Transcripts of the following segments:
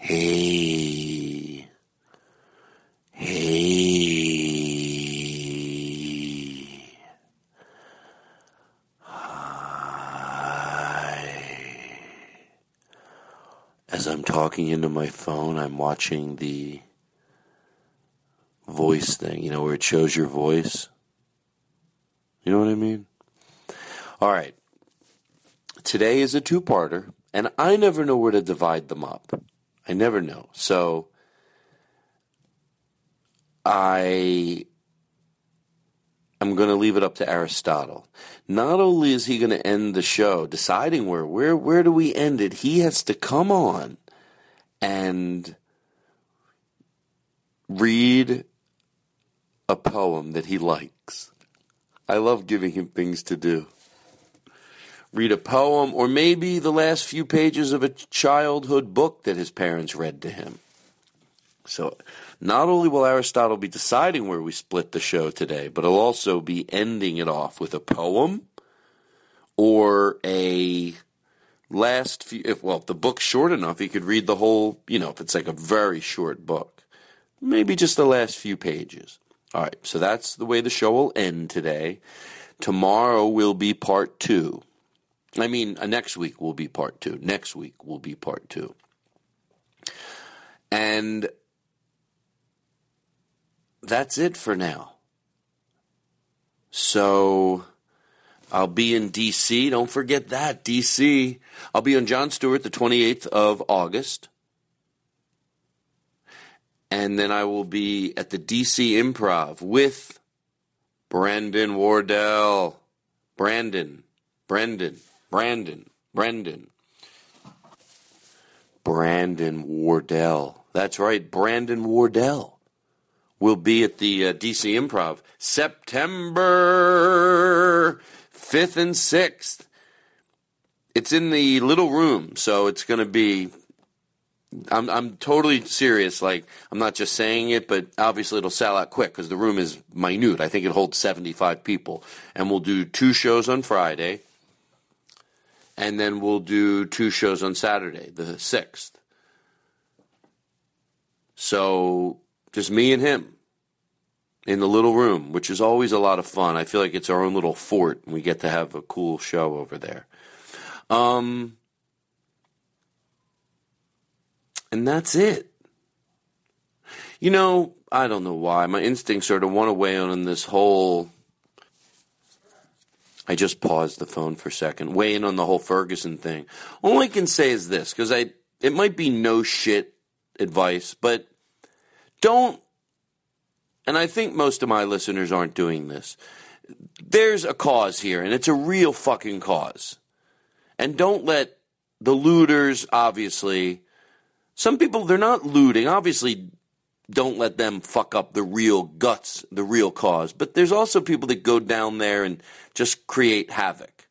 Hey. Hi. As I'm talking into my phone, I'm watching the voice thing, where it shows your voice. You know what I mean? All right. Today is a two-parter, and I never know where to divide them up. I never know. So I'm going to leave it up to Aristotle. Not only is he going to end the show deciding where do we end it, he has to come on and read a poem that he likes. I love giving him things to do. Read a poem, or maybe the last few pages of a childhood book that his parents read to him. So not only will Aristotle be deciding where we split the show today, but he'll also be ending it off with a poem or a last few, if the book's short enough, he could read the whole, if it's like a very short book. Maybe just the last few pages. All right, so that's the way the show will end today. Tomorrow will be part 2. Next week will be part 2. Next week will be part 2. And that's it for now. So I'll be in D.C. Don't forget that, D.C. I'll be on Jon Stewart the 28th of August. And then I will be at the D.C. Improv with Brandon Wardell. Brandon Wardell. That's right, Brandon Wardell will be at the D.C. Improv September 5th and 6th. It's in the little room, so it's going to be... I'm totally serious. Like, I'm not just saying it, but obviously it'll sell out quick because the room is minute. I think it holds 75 people. And we'll do 2 shows on Friday. And then we'll do 2 shows on Saturday, the 6th. So, just me and him in the little room, which is always a lot of fun. I feel like it's our own little fort, and we get to have a cool show over there. And that's it. I don't know why. My instincts sort of want to weigh on this whole... I just paused the phone for a second. Weigh in on the whole Ferguson thing. All I can say is this, because it might be no shit advice, but don't... And I think most of my listeners aren't doing this. There's a cause here, and it's a real fucking cause. And don't let the looters, obviously... Some people, they're not looting. Obviously, don't let them fuck up the real guts, the real cause. But there's also people that go down there and just create havoc.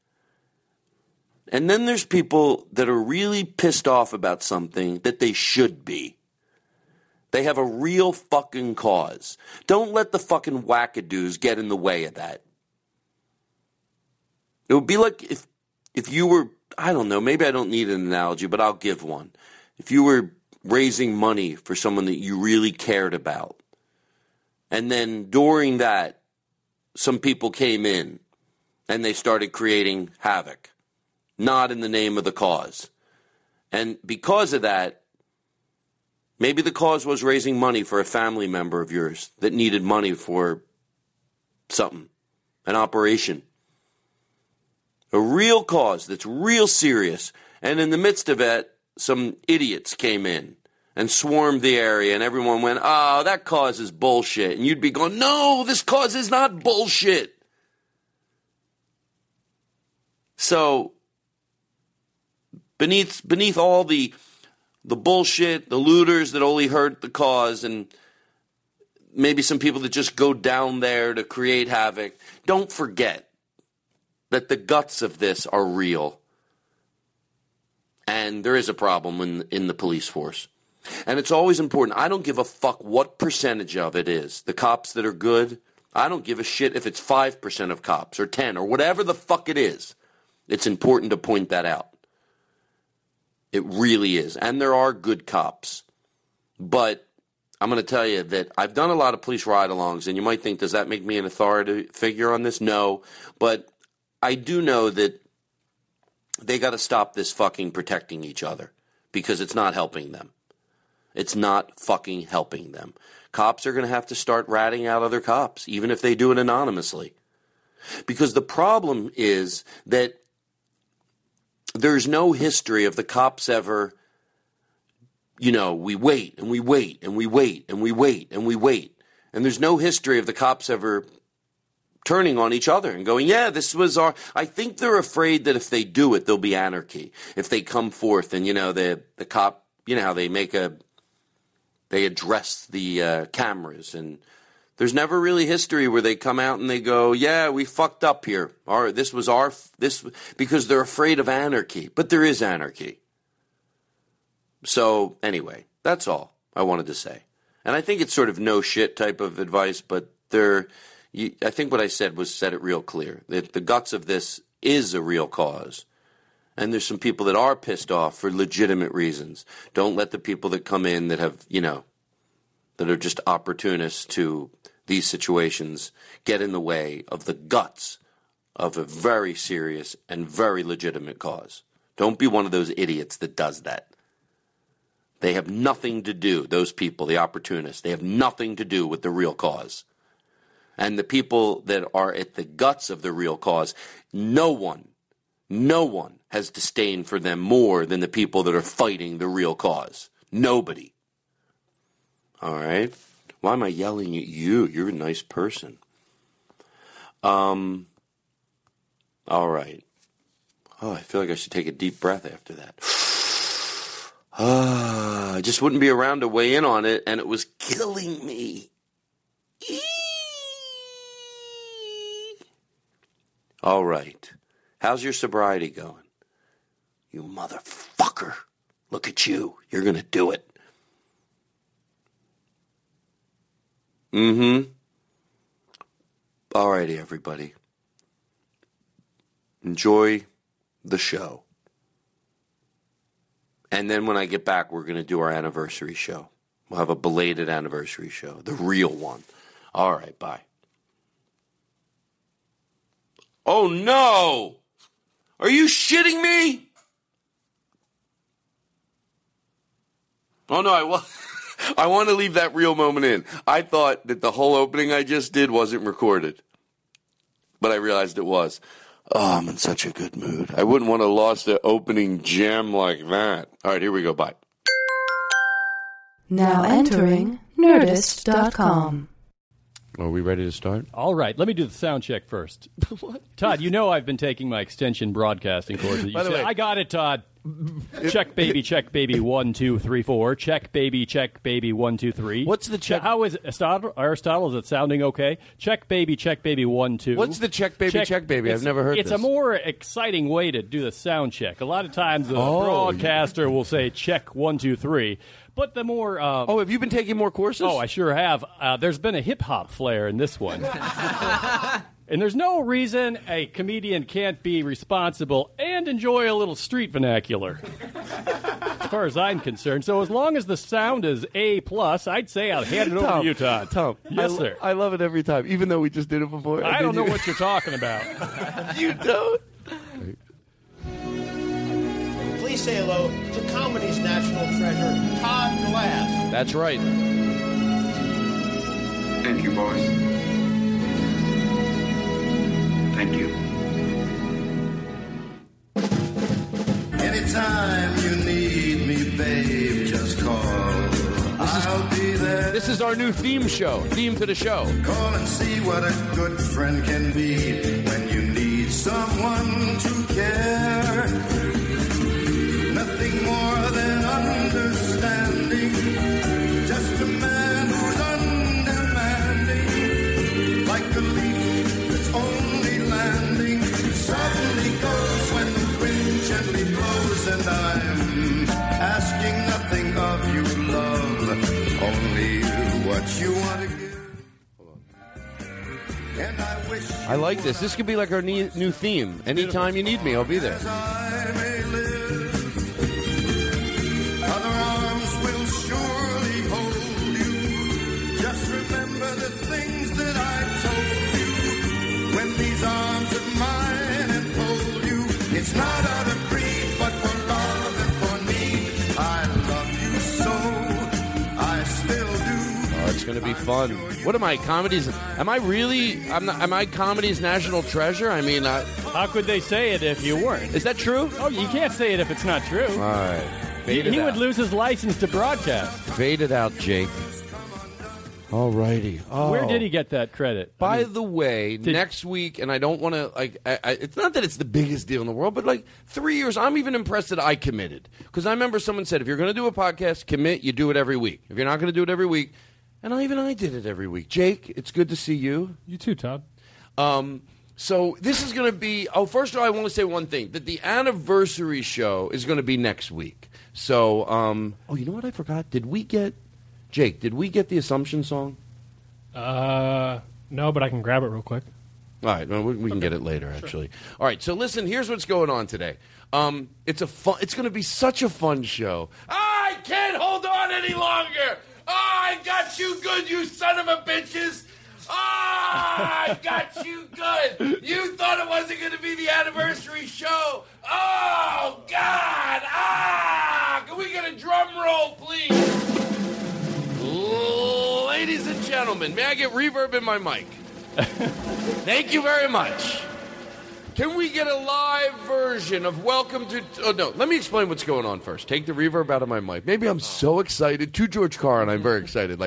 And then there's people that are really pissed off about something that they should be. They have a real fucking cause. Don't let the fucking wackadoos get in the way of that. It would be like if you were, I don't know, maybe I don't need an analogy, but I'll give one. If you were raising money for someone that you really cared about, and then during that, some people came in and they started creating havoc, not in the name of the cause. And because of that, maybe the cause was raising money for a family member of yours that needed money for something, an operation. A real cause that's real serious. And in the midst of it, some idiots came in and swarmed the area, and everyone went, oh, that cause is bullshit. And you'd be going, no, this cause is not bullshit. So, beneath all the bullshit, the looters that only hurt the cause, and maybe some people that just go down there to create havoc, don't forget that the guts of this are real. And there is a problem in the police force. And it's always important. I don't give a fuck what percentage of it is. The cops that are good, I don't give a shit if it's 5% of cops or 10 or whatever the fuck it is. It's important to point that out. It really is. And there are good cops. But I'm going to tell you that I've done a lot of police ride-alongs, and you might think, does that make me an authority figure on this? No. But I do know that they got to stop this fucking protecting each other because it's not helping them. It's not fucking helping them. Cops are going to have to start ratting out other cops, even if they do it anonymously. Because the problem is that there's no history of the cops ever, we wait and we wait and we wait and we wait and we wait. And there's no history of the cops ever turning on each other and going, yeah, this was our... I think they're afraid that if they do it, there'll be anarchy. If they come forth and, the cop, how they they address the cameras. And there's never really history where they come out and they go, yeah, we fucked up here. Because they're afraid of anarchy. But there is anarchy. So, anyway, that's all I wanted to say. And I think it's sort of no shit type of advice, but I think what I said it real clear. That the guts of this is a real cause. And there's some people that are pissed off for legitimate reasons. Don't let the people that come in that have, that are just opportunists to these situations get in the way of the guts of a very serious and very legitimate cause. Don't be one of those idiots that does that. They have nothing to do, those people, the opportunists, they have nothing to do with the real cause. And the people that are at the guts of the real cause, no one has disdain for them more than the people that are fighting the real cause. Nobody. All right? Why am I yelling at you? You're a nice person. All right. Oh, I feel like I should take a deep breath after that. I just wouldn't be around to weigh in on it, and it was killing me. All right. How's your sobriety going? You motherfucker. Look at you. You're going to do it. All righty, everybody. Enjoy the show. And then when I get back, we're going to do our anniversary show. We'll have a belated anniversary show. The real one. All right, bye. Oh, no! Are you shitting me? Oh, no, I want to leave that real moment in. I thought that the whole opening I just did wasn't recorded. But I realized it was. Oh, I'm in such a good mood. I wouldn't want to lost the opening gem like that. All right, here we go. Bye. Now entering Nerdist.com. Are we ready to start? All right, let me do the sound check first. What? Todd, I've been taking my extension broadcasting courses. By the way, I got it, Todd. Check baby 1 2 3 4. Check baby 1 2 3. What's the check? How is Aristotle? Is it sounding okay? Check baby 1 2. What's the check baby? I've never heard this. It's a more exciting way to do the sound check. A lot of times the broadcaster will say check 1 2 3. But the more... have you been taking more courses? Oh, I sure have. There's been a hip-hop flair in this one. And there's no reason a comedian can't be responsible and enjoy a little street vernacular, as far as I'm concerned. So as long as the sound is A+, I'd say I'll hand it over to you, Todd. Tom. Yes, sir. I love it every time, even though we just did it before. I don't know what you're talking about. You don't? Please say hello to comedy's national treasure, Todd Glass. That's right. Thank you, boys. Thank you. Anytime you need me, babe, just call. I'll be there. This is our new theme to the show. Call and see what a good friend can be when you need someone to care. Nothing more than understanding. Just a man who's undemanding. Like a leaf that's only landing. Suddenly goes when the wind gently blows. And I'm asking nothing of you, love. Only what you want to give. And I wish I like this. This could be like our new theme. Anytime you need me, I'll be there. Other arms will surely hold you. Just remember the things that I told you. When these arms of mine enfold you, it's not out of greed, but for love and for need. I love you so, I still do. Oh, it's going to be fun. What am I, comedies? Am I really? Am I comedy's national treasure? I mean, How could they say it if you weren't? is that true? Oh, you can't say it if it's not true. All right. He would lose his license to broadcast. Fade it out, Jake. All righty. Oh. Where did he get that credit? By the way, next week, and I don't want to, it's not that it's the biggest deal in the world, but 3 years, I'm even impressed that I committed. Because I remember someone said, if you're going to do a podcast, commit, you do it every week. If you're not going to do it every week, and I did it every week. Jake, it's good to see you. You too, Todd. So this is going to be, first of all, I want to say one thing, that the anniversary show is going to be next week. So, you know what I forgot? Jake, did we get the Assumption song? No, but I can grab it real quick. All right, well, we can get it later, actually. Sure. All right, so listen, here's what's going on today. It's going to be such a fun show. I can't hold on any longer. I got you good, you son of a bitches. I got you good. You thought it wasn't going to be the anniversary show. Oh, God. Can we get a drum roll, please? Ladies and gentlemen, may I get reverb in my mic? Thank you very much. Can we get a live version of Welcome to... Oh, no, let me explain what's going on first. Take the reverb out of my mic. Maybe I'm so excited. To George Carr, and I'm very excited.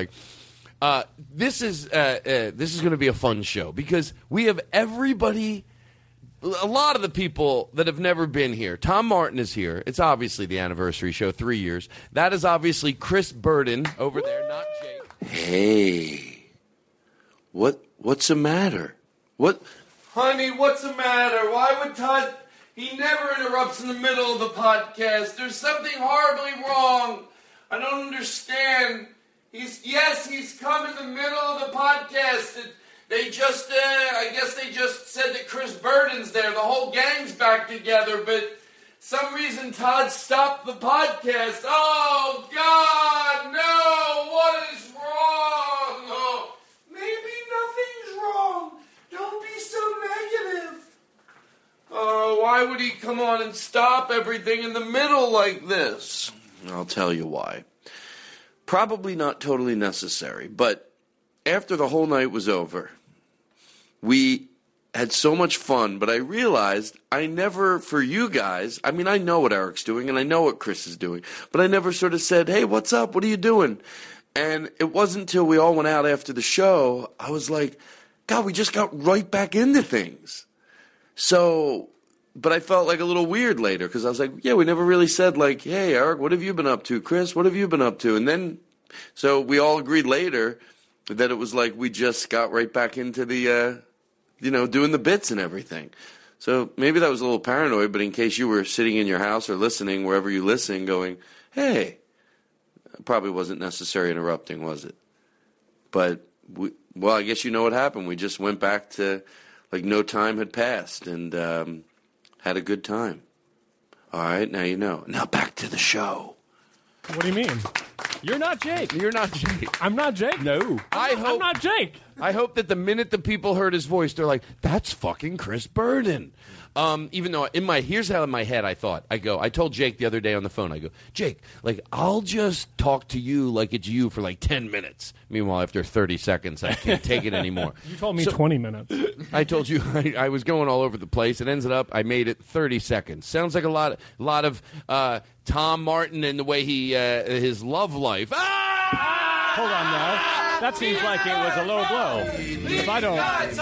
This is going to be a fun show because we have everybody... A lot of the people that have never been here. Tom Martin is here. It's obviously the anniversary show, 3 years. That is obviously Chris Burden over there, not Jake. Hey, what's the matter? What? Honey, what's the matter? Why would Todd... He never interrupts in the middle of the podcast. There's something horribly wrong. I don't understand. He's come in the middle of the podcast. They just, I guess they just said that Chris Burden's there. The whole gang's back together, but some reason Todd stopped the podcast. Oh, God, no, what is wrong? Oh, maybe nothing's wrong. Don't be so negative. Oh, why would he come on and stop everything in the middle like this? I'll tell you why. Probably not totally necessary, but after the whole night was over, we had so much fun, but I realized I never, for you guys, I mean, I know what Eric's doing and I know what Chris is doing, but I never sort of said, hey, what's up? What are you doing? And it wasn't until we all went out after the show, I was like, God, we just got right back into things. So, but I felt like a little weird later because I was like, yeah, we never really said like, hey, Eric, what have you been up to? Chris, what have you been up to? And then, so we all agreed later that it was like we just got right back into the, doing the bits and everything. So maybe that was a little paranoid, but in case you were sitting in your house or listening, wherever you listen, going, hey, probably wasn't necessary interrupting, was it? But, I guess you know what happened. We just went back to like no time had passed and had a good time. All right, now you know. Now back to the show. What do you mean? You're not Jake. You're not Jake. I'm not Jake? No. I'm not Jake. I hope that the minute the people heard his voice, they're like, that's fucking Chris Burden. Even though here's how in my head I thought. I told Jake the other day on the phone, I go, Jake, I'll just talk to you like it's you for 10 minutes. Meanwhile, after 30 seconds, I can't take it anymore. You told me 20 minutes. I told you I was going all over the place. It ended up, I made it 30 seconds. Sounds like a lot of Tom Martin and the way he, his love life. Hold on now. That seems like it was a low blow. If I don't,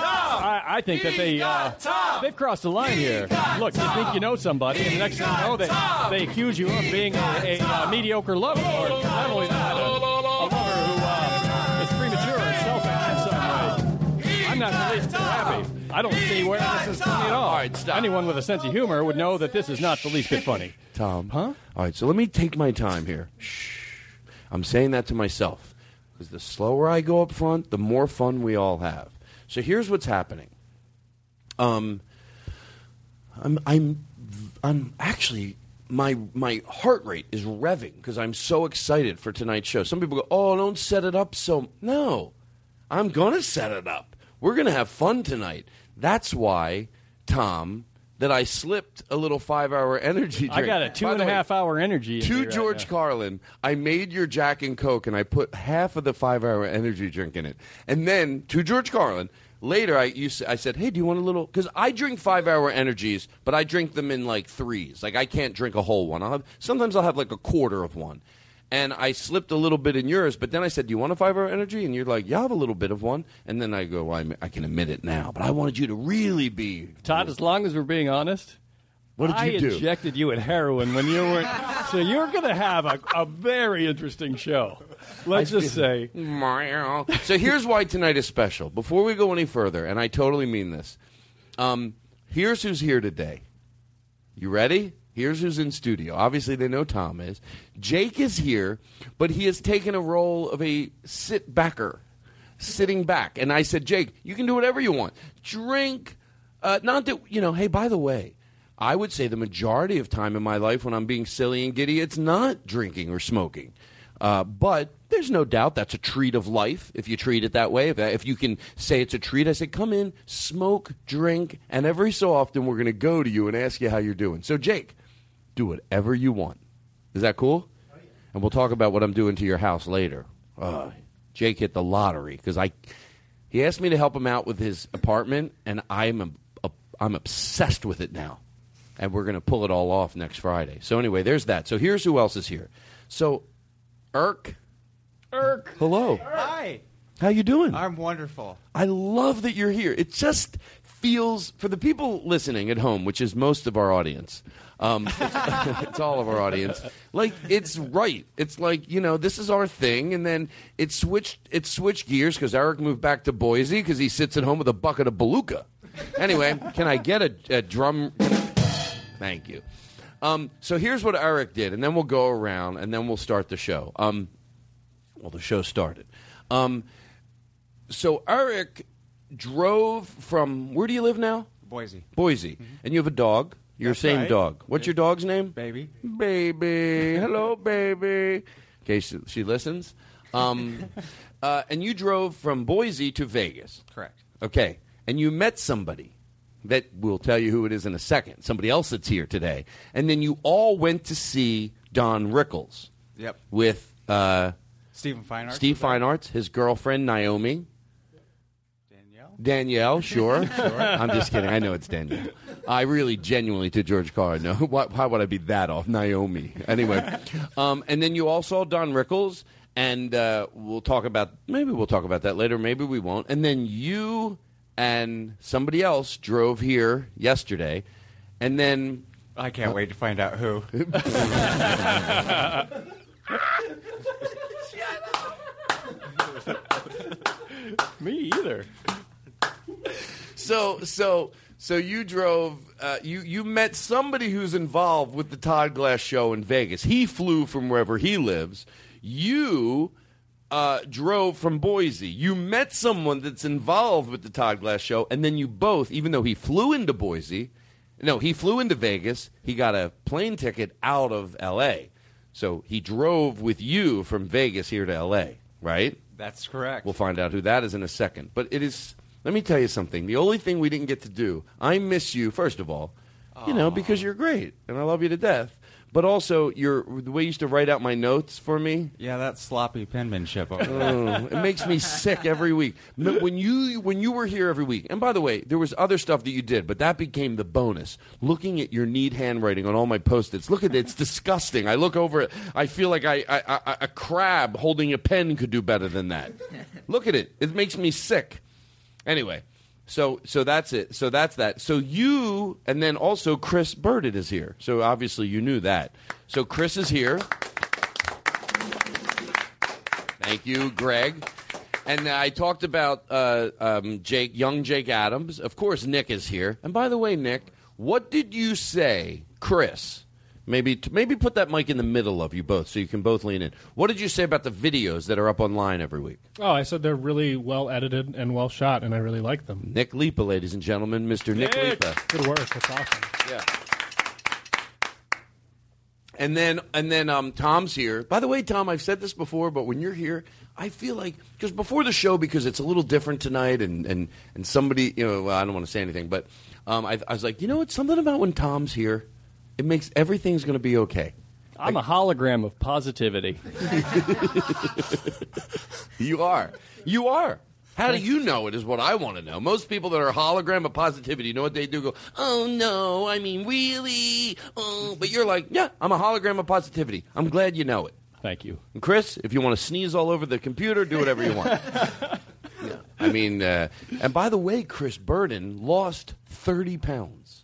I think that they've crossed the line here. Look, you think you know somebody, and the next thing you know, they accuse you of being a mediocre lover, or not only that, a lover who is premature and selfish in some way. I'm not the least bit happy. I don't see where this is funny at all. All right, stop. Anyone with a sense of humor would know that this is not the least bit funny. Tom. Huh? All right, so let me take my time here. Shh. I'm saying that to myself. Because the slower I go up front, the more fun we all have. So here's what's happening. I'm actually my heart rate is revving because I'm so excited for tonight's show. Some people go, "Oh, don't set it up so." No, I'm gonna set it up. We're gonna have fun tonight. That's why, Tom, that I slipped a little 5-hour energy drink. I got a 2.5 hour energy. To right George now. Carlin, I made your Jack and Coke, and I put half of the 5-hour energy drink in it. And then, to George Carlin, later I said, "Hey, do you want a little?" Because I drink 5-hour energies, but I drink them in like threes. Like I can't drink a whole one. Sometimes I'll have like a quarter of one. And I slipped a little bit in yours, but then I said, "Do you want a 5-hour energy?" And you're like, "Yeah, I'll have a little bit of one." And then I go, "Well, I can admit it now." But I wanted you to really be... Todd, as long as we're being honest, What did you do? I injected you with heroin when you weren't. So you're going to have a very interesting show. Let's just say. So here's why tonight is special. Before we go any further, and I totally mean this, here's who's here today. You ready? Here's who's in studio. Obviously, they know Tom is. Jake is here, but he has taken a role of a sit-backer, sitting back. And I said, "Jake, you can do whatever you want. Drink. Not that, hey, by the way, I would say the majority of time in my life when I'm being silly and giddy, it's not drinking or smoking. But there's no doubt that's a treat of life if you treat it that way. If you can say it's a treat, I say, come in, smoke, drink, and every so often we're going to go to you and ask you how you're doing. So, Jake, do whatever you want. Is that cool? Oh, yeah. And we'll talk about what I'm doing to your house later. Jake hit the lottery because he asked me to help him out with his apartment, and I'm obsessed with it now. And we're going to pull it all off next Friday. So anyway, there's that. So here's who else is here. So, Irk. Hello. Hi. How you doing? I'm wonderful. I love that you're here. It just feels, for the people listening at home, which is most of our audience, it's all of our audience, like, it's right. It's like, this is our thing, and then it switched gears because Eric moved back to Boise because he sits at home with a bucket of Beluga. Anyway, can I get a drum? Thank you. So here's what Eric did, and then we'll go around, and then we'll start the show. The show started. So Eric drove from, where do you live now? Boise. Mm-hmm. And you have a dog. Your That's same right. dog. What's your dog's name? Baby. Hello, baby. Okay, she listens. And you drove from Boise to Vegas. Correct. Okay. And you met somebody that we'll tell you who it is in a second. Somebody else that's here today. And then you all went to see Don Rickles. Yep. With Steve Fine Arts. Steve Fine Arts, his girlfriend Naomi. Danielle, sure. I'm just kidding. I know it's Danielle. I really genuinely, to George Carlin, no. Why would I be that off? Naomi. Anyway. And then you all saw Don Rickles, and we'll talk about that later. Maybe we won't. And then you and somebody else drove here yesterday, and then... I can't wait to find out who. Me either. So you drove. You met somebody who's involved with the Todd Glass show in Vegas. He flew from wherever he lives. You drove from Boise. You met someone that's involved with the Todd Glass show, and then you both, even though he flew into Vegas, he got a plane ticket out of L.A. So he drove with you from Vegas here to L.A., right? That's correct. We'll find out who that is in a second. But it is, let me tell you something. The only thing we didn't get to do, I miss you, first of all, because you're great, and I love you to death. But also, the way you used to write out my notes for me. Yeah, that sloppy penmanship over there. It makes me sick every week. When you were here every week, and by the way, there was other stuff that you did, but that became the bonus. Looking at your neat handwriting on all my Post-its. Look at it. It's disgusting. I look over it. I feel like a crab holding a pen could do better than that. Look at it. It makes me sick. Anyway. So that's it. So that's that. So you, and then also Chris Burdett is here. So obviously you knew that. So Chris is here. Thank you, Greg. And I talked about young Jake Adams. Of course, Nick is here. And by the way, Nick, what did you say, Chris? Maybe put that mic in the middle of you both so you can both lean in. What did you say about the videos that are up online every week? Oh, I said they're really well edited and well shot, and I really like them. Nick Lipa, ladies and gentlemen, Mr. Nick Lipa. Good work. That's awesome. Yeah. And then Tom's here. By the way, Tom, I've said this before, but when you're here, I feel like, because before the show, because it's a little different tonight, and somebody, well, I don't want to say anything, but I was like, it's something about when Tom's here, it makes everything's going to be okay. I'm a hologram of positivity. You are. How do you know it is what I want to know. Most people that are a hologram of positivity, you know what they do? Go, oh, no, I mean, really? Oh. But you're like, yeah, I'm a hologram of positivity. I'm glad you know it. Thank you. And Chris, if you want to sneeze all over the computer, do whatever you want. Yeah. I mean, and by the way, Chris Burden lost 30 pounds.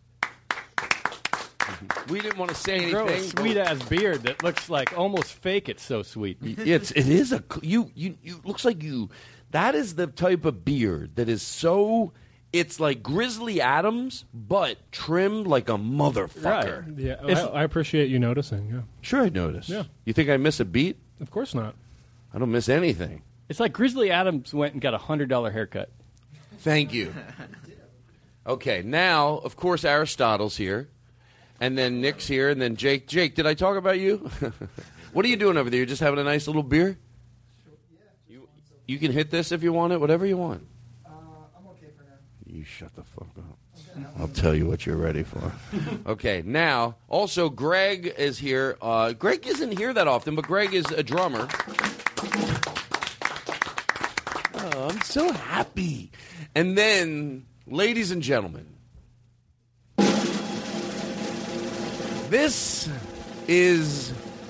We didn't want to say anything. Grow a sweet-ass beard that looks like almost fake. It's so sweet. It is a, you looks like you... That is the type of beard that is so, it's like Grizzly Adams, but trimmed like a motherfucker. Right. Yeah, I appreciate you noticing. Yeah. Sure, I noticed. Yeah. You think I miss a beat? Of course not. I don't miss anything. It's like Grizzly Adams went and got a $100 haircut. Thank you. Okay, now, of course, Aristotle's here, and then Nick's here, and then Jake. Jake, did I talk about you? What are you doing over there? You're just having a nice little beer? You can hit this if you want it, whatever you want. I'm okay for now. You shut the fuck up. I'll tell you what you're ready for. Okay, now, also Greg is here. Greg isn't here that often, but Greg is a drummer. Oh, I'm so happy. And then, ladies and gentlemen, this is...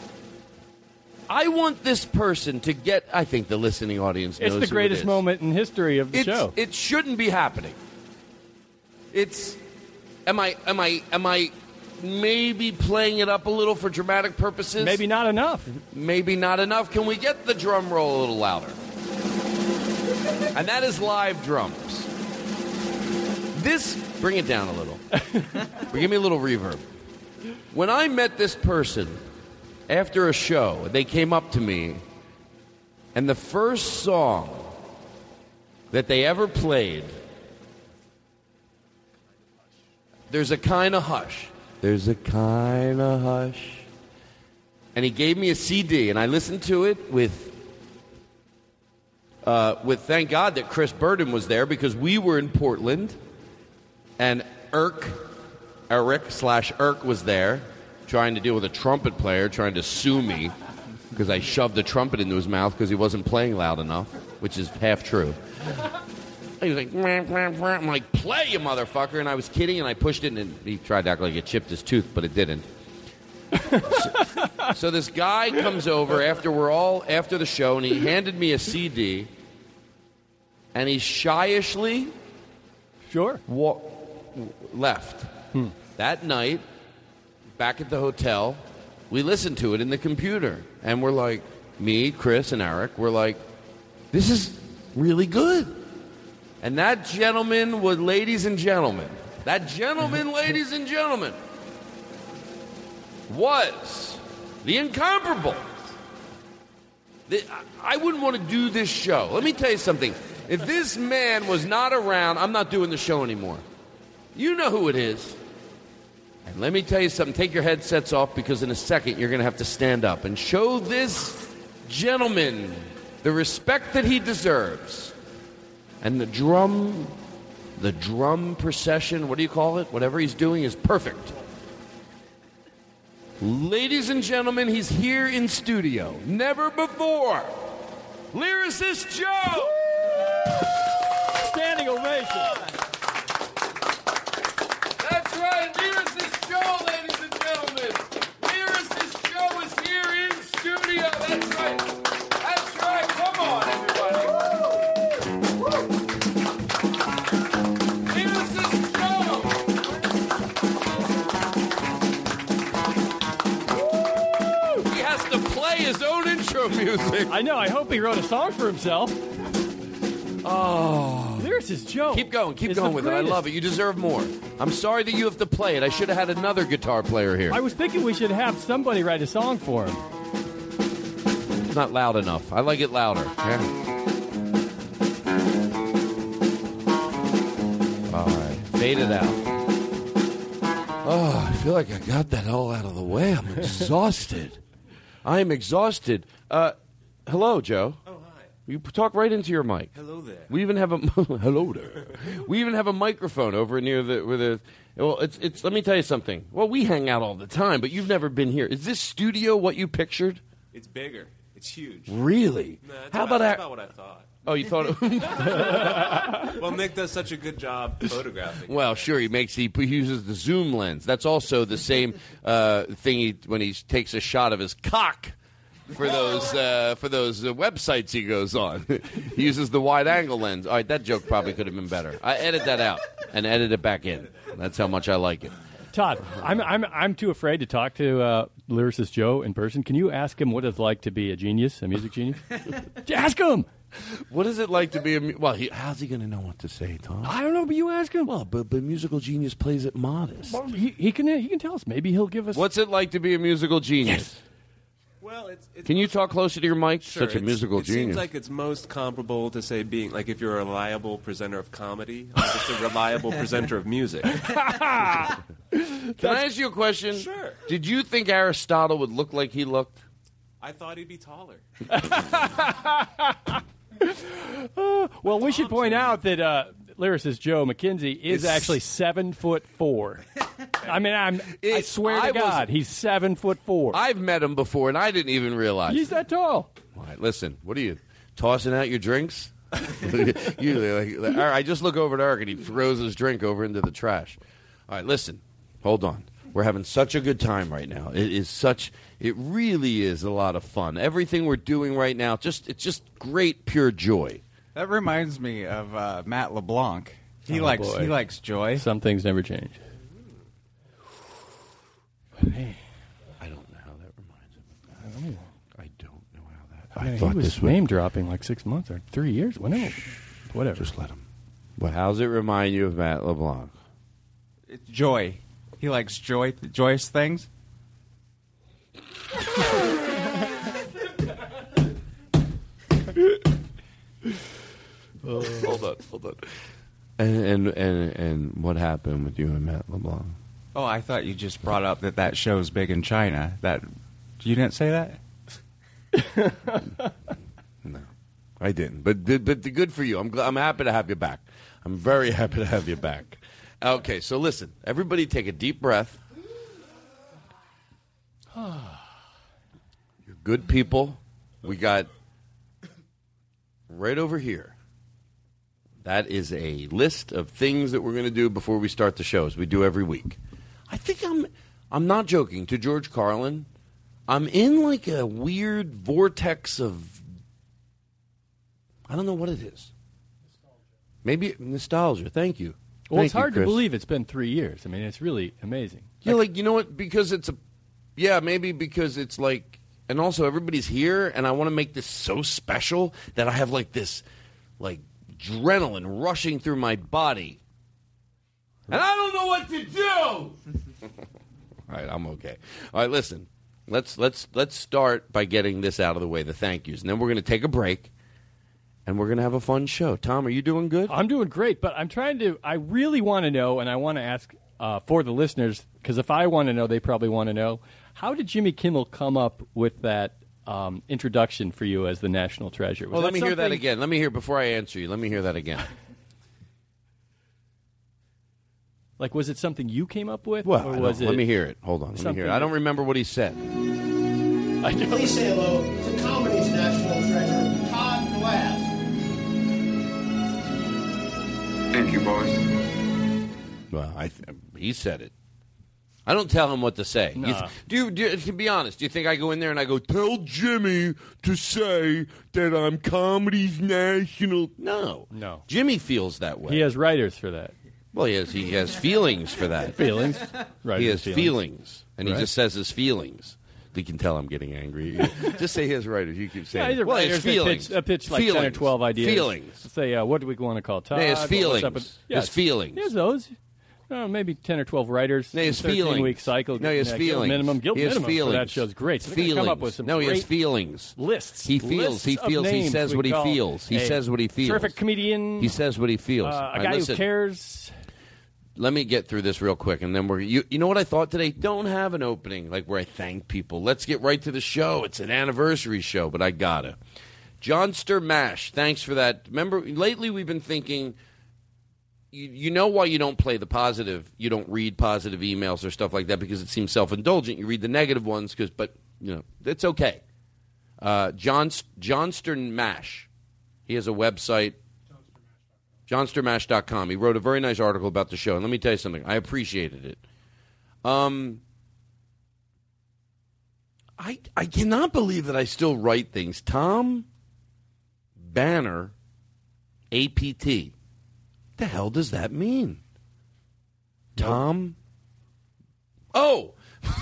I want this person to get... I think the listening audience knows It's the greatest moment in history of the show. It shouldn't be happening. It's... Am I maybe playing it up a little for dramatic purposes? Maybe not enough. Maybe not enough. Can we get the drum roll a little louder? And that is live drums. This... Bring it down a little. Give me a little reverb. When I met this person... After a show, they came up to me, and the first song that they ever played, There's a Kind of Hush. There's a kind of hush. And he gave me a CD, and I listened to it with thank God that Chris Burden was there, because we were in Portland, and Eric was there, trying to deal with a trumpet player, trying to sue me because I shoved a trumpet into his mouth because he wasn't playing loud enough, which is half true. He was like, I'm like, play, you motherfucker. And I was kidding, and I pushed it, and he tried to act like it chipped his tooth, but it didn't. So this guy comes over after the show, and he handed me a CD, and he shyishly left. That night, back at the hotel, we listened to it in the computer, and we're like, me, Chris, and Eric, we're like, this is really good. And that gentleman was, ladies and gentlemen, was the incomparable. I wouldn't want to do this show. Let me tell you something. If this man was not around, I'm not doing the show anymore. You know who it is. And let me tell you something. Take your headsets off, because in a second you're going to have to stand up and show this gentleman the respect that he deserves. And the drum procession, what do you call it? Whatever he's doing is perfect. Ladies and gentlemen, he's here in studio. Never before. Lyricist Joe! Standing ovation. That's right, Lyricist Joe, ladies and gentlemen. Lyricist Joe is here in studio. That's right. That's right. Come on, everybody. Lyricist Joe. He has to play his own intro music. I know. I hope he wrote a song for himself. Oh. Lyricist Joe. Keep going with it. I love it. You deserve more. I'm sorry that you have to play it. I should have had another guitar player here. I was thinking we should have somebody write a song for him. It's not loud enough. I like it louder. Yeah. All right. Fade it out. Oh, it feel like I got that all out of the way. I'm exhausted. I am exhausted. Hello, Joe. Oh, hi. You talk right into your mic. Hello there. We even have a hello there. We even have a microphone over near the. Well, it's. Let me tell you something. Well, we hang out all the time, but you've never been here. Is this studio what you pictured? It's bigger. It's huge. Really? No, How that's about what I thought. Oh, you thought it. Well, Nick does such a good job photographing. Well, sure, he uses the zoom lens. That's also the same thing when he takes a shot of his cock for those websites he goes on. He uses the wide angle lens. All right, that joke probably could have been better. I edit that out and edit it back in. That's how much I like it. Todd, I'm too afraid to talk to lyricist Joe in person. Can you ask him what it's like to be a genius, a music genius? Ask him. What is it like to be how's he going to know what to say, Tom? I don't know, but you ask him. Well, but musical genius plays it modest. Well, he can tell us. Maybe he'll give us. What's it like to be a musical genius? Yes. Well, it's Can you talk closer to your mic? Sure, Such a musical it genius. seems like it's most comparable to, say, being like if you're a reliable presenter of comedy, I'm just a reliable presenter of music. Can I ask you a question? Sure. Did you think Aristotle would look like he looked? I thought he'd be taller. Well, we should point out that lyricist Joe McKenzie is actually 7'4". I mean, I swear to God, he's 7'4". I've met him before, and I didn't even realize. He's that tall. All right, listen. What are you tossing out your drinks? I just look over at Eric, and he throws his drink over into the trash. All right, listen. Hold on. We're having such a good time right now. It really is a lot of fun. Everything we're doing right now, it's just great, pure joy. That reminds me of Matt LeBlanc. He likes joy. Some things never change. Hey. I don't know how that reminds him. I don't know how that. I I thought thought he was this would. name dropping like 6 months or 3 years. Whatever. Just let him. Well, how's it remind you of Matt LeBlanc? It's joy. He likes joyous things. Hold on. And what happened with you and Matt LeBlanc? Oh, I thought you just brought up that show's big in China. That you didn't say that? No, I didn't. But good for you. I'm happy to have you back. I'm very happy to have you back. Okay, so listen, everybody, take a deep breath. You're good people. We got right over here. That is a list of things that we're going to do before we start the show, as we do every week. I think I'm not joking. To George Carlin, I'm in like a weird vortex of, I don't know what it is. Maybe nostalgia. Thank you. Well, Thank it's hard you, to Chris. believe it's been 3 years. I mean, it's really amazing. Yeah, like, you know what? Because it's maybe because it's like, and also everybody's here, and I want to make this so special that I have like this, like, adrenaline rushing through my body. And I don't know what to do! All right, I'm okay. All right, listen. Let's start by getting this out of the way, the thank yous. And then we're going to take a break, and we're going to have a fun show. Tom, are you doing good? I'm doing great, but I really want to know, and I want to ask for the listeners, because if I want to know, they probably want to know, how did Jimmy Kimmel come up with that introduction for you as the national treasure? Well, let me hear that again. Let me hear, before I answer you, let me hear that again. Like, was it something you came up with? Well, or was it let me hear it. Hold on. Let me hear it. I don't remember what he said. Please say hello to comedy's national treasure, Todd Glass. Thank you, boys. Well, he said it. I don't tell him what to say. Nah. To be honest, do you think I go in there and I go, tell Jimmy to say that I'm comedy's national? No. Jimmy feels that way. He has writers for that. Well, he has feelings for that. Feelings. Right. He has feelings. And Right. he just says his feelings. You can tell I'm getting angry. Just say his writers. You keep saying, Yeah, he's well, his writers that feelings. pitch like 10 or 12 ideas. Feelings. Say, what do we want to call Todd? His What's feelings. up with- His feelings. He has those. Maybe 10 or 12 writers. No, his 13-week cycle. No, his feelings. Minimum. Guilt He has minimum feelings. for that show's great. So we're gonna Feelings. come up with some No, he has great feelings. lists. He feels. Lists He of feels. He names says we what he call feels. He a says what he feels. Terrific comedian. He says what he feels. A All right, guy listen. who cares. let me get through this real quick, and then you know what I thought today? Don't have an opening like where I thank people. Let's get right to the show. It's an anniversary show, but I gotta. Johnster Mash, thanks for that. Remember, lately we've been thinking, you know why you don't play the positive, you don't read positive emails or stuff like that, because it seems self-indulgent. You read the negative ones, but it's okay. Johnster Mash, he has a website, johnstermash.com. He wrote a very nice article about the show, and let me tell you something. I appreciated it. I cannot believe that I still write things. Tom Banner, APT. What the hell does that mean? Tom? Oh!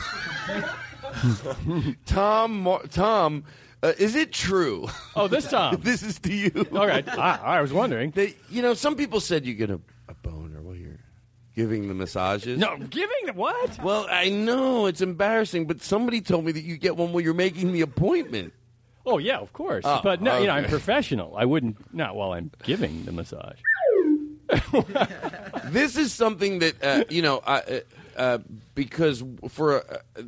Tom, is it true? Oh, this Tom. This is to you. All right. I was wondering. Some people said you get a boner while you're giving the massages. No, giving the what? Well, I know, it's embarrassing, but somebody told me that you get one while you're making the appointment. Oh, yeah, of course. Oh, but, no, okay. I'm professional. I wouldn't, not while I'm giving the massage. This is something that, because for...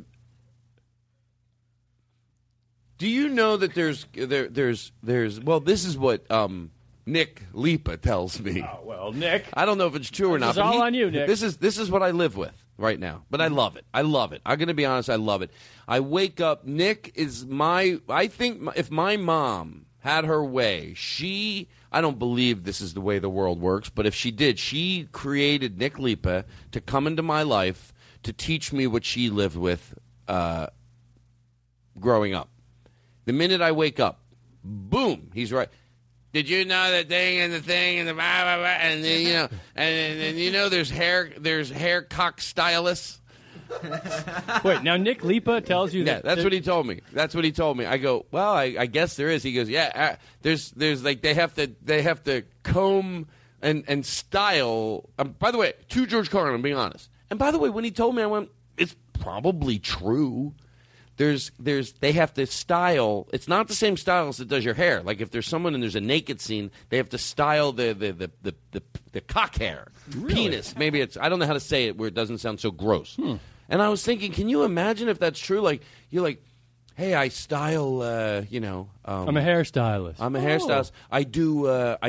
do you know that there's well, this is what Nick Lipa tells me. Oh, well, Nick. I don't know if it's true or not. It's all on you, Nick. This is what I live with right now. But I love it. I love it. I'm going to be honest, I love it. I wake up, Nick is I think if my mom had her way, I don't believe this is the way the world works, but if she did, she created Nick Lipa to come into my life to teach me what she lived with growing up. The minute I wake up, boom, he's right. Did you know the thing and the thing and the blah, blah, blah, and then, and there's hair cock stylists. Wait, now Nick Lipa tells you that? Yeah, that's what he told me. That's what he told me. I go, well, I guess there is. He goes, yeah, there's like they have to comb and style. By the way, to George Carlin, I'm being honest. And by the way, when he told me, I went, it's probably true. They have to style. It's not the same style as it does your hair. Like if there's someone and there's a naked scene, they have to style the cock hair, really? Penis. Maybe it's, I don't know how to say it where it doesn't sound so gross. And I was thinking, can you imagine if that's true? Like you're like, hey, I style. I'm a hairstylist. I'm a hairstylist. I do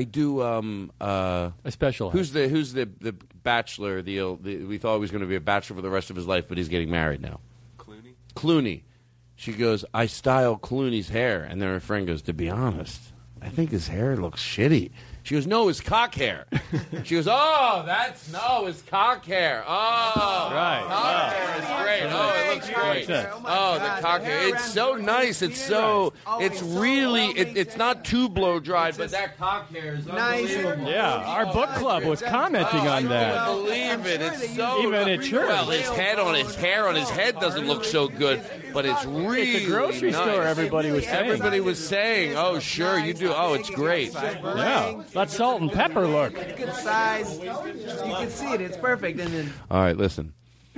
a special. Who's the bachelor? We thought he was going to be a bachelor for the rest of his life, but he's getting married now. Clooney. She goes, I style Clooney's hair. And then her friend goes, to be honest, I think his hair looks shitty. She goes, no, his cock hair. She goes, his cock hair. Oh, right. Cock hair is great. Oh, it looks great. Oh, the cock hair. It's so nice. It's really, it's not too blow dried, but that cock hair is unbelievable. Yeah, our book club was commenting on that. I couldn't believe it. It's so even at church. Well, his hair on his head doesn't look so good, but it's really at the grocery nice. store. Everybody was saying, oh, sure, you do. Oh, it's great. Yeah. Let salt and pepper look. It's good size. You can see it. It's perfect. And then all right, listen.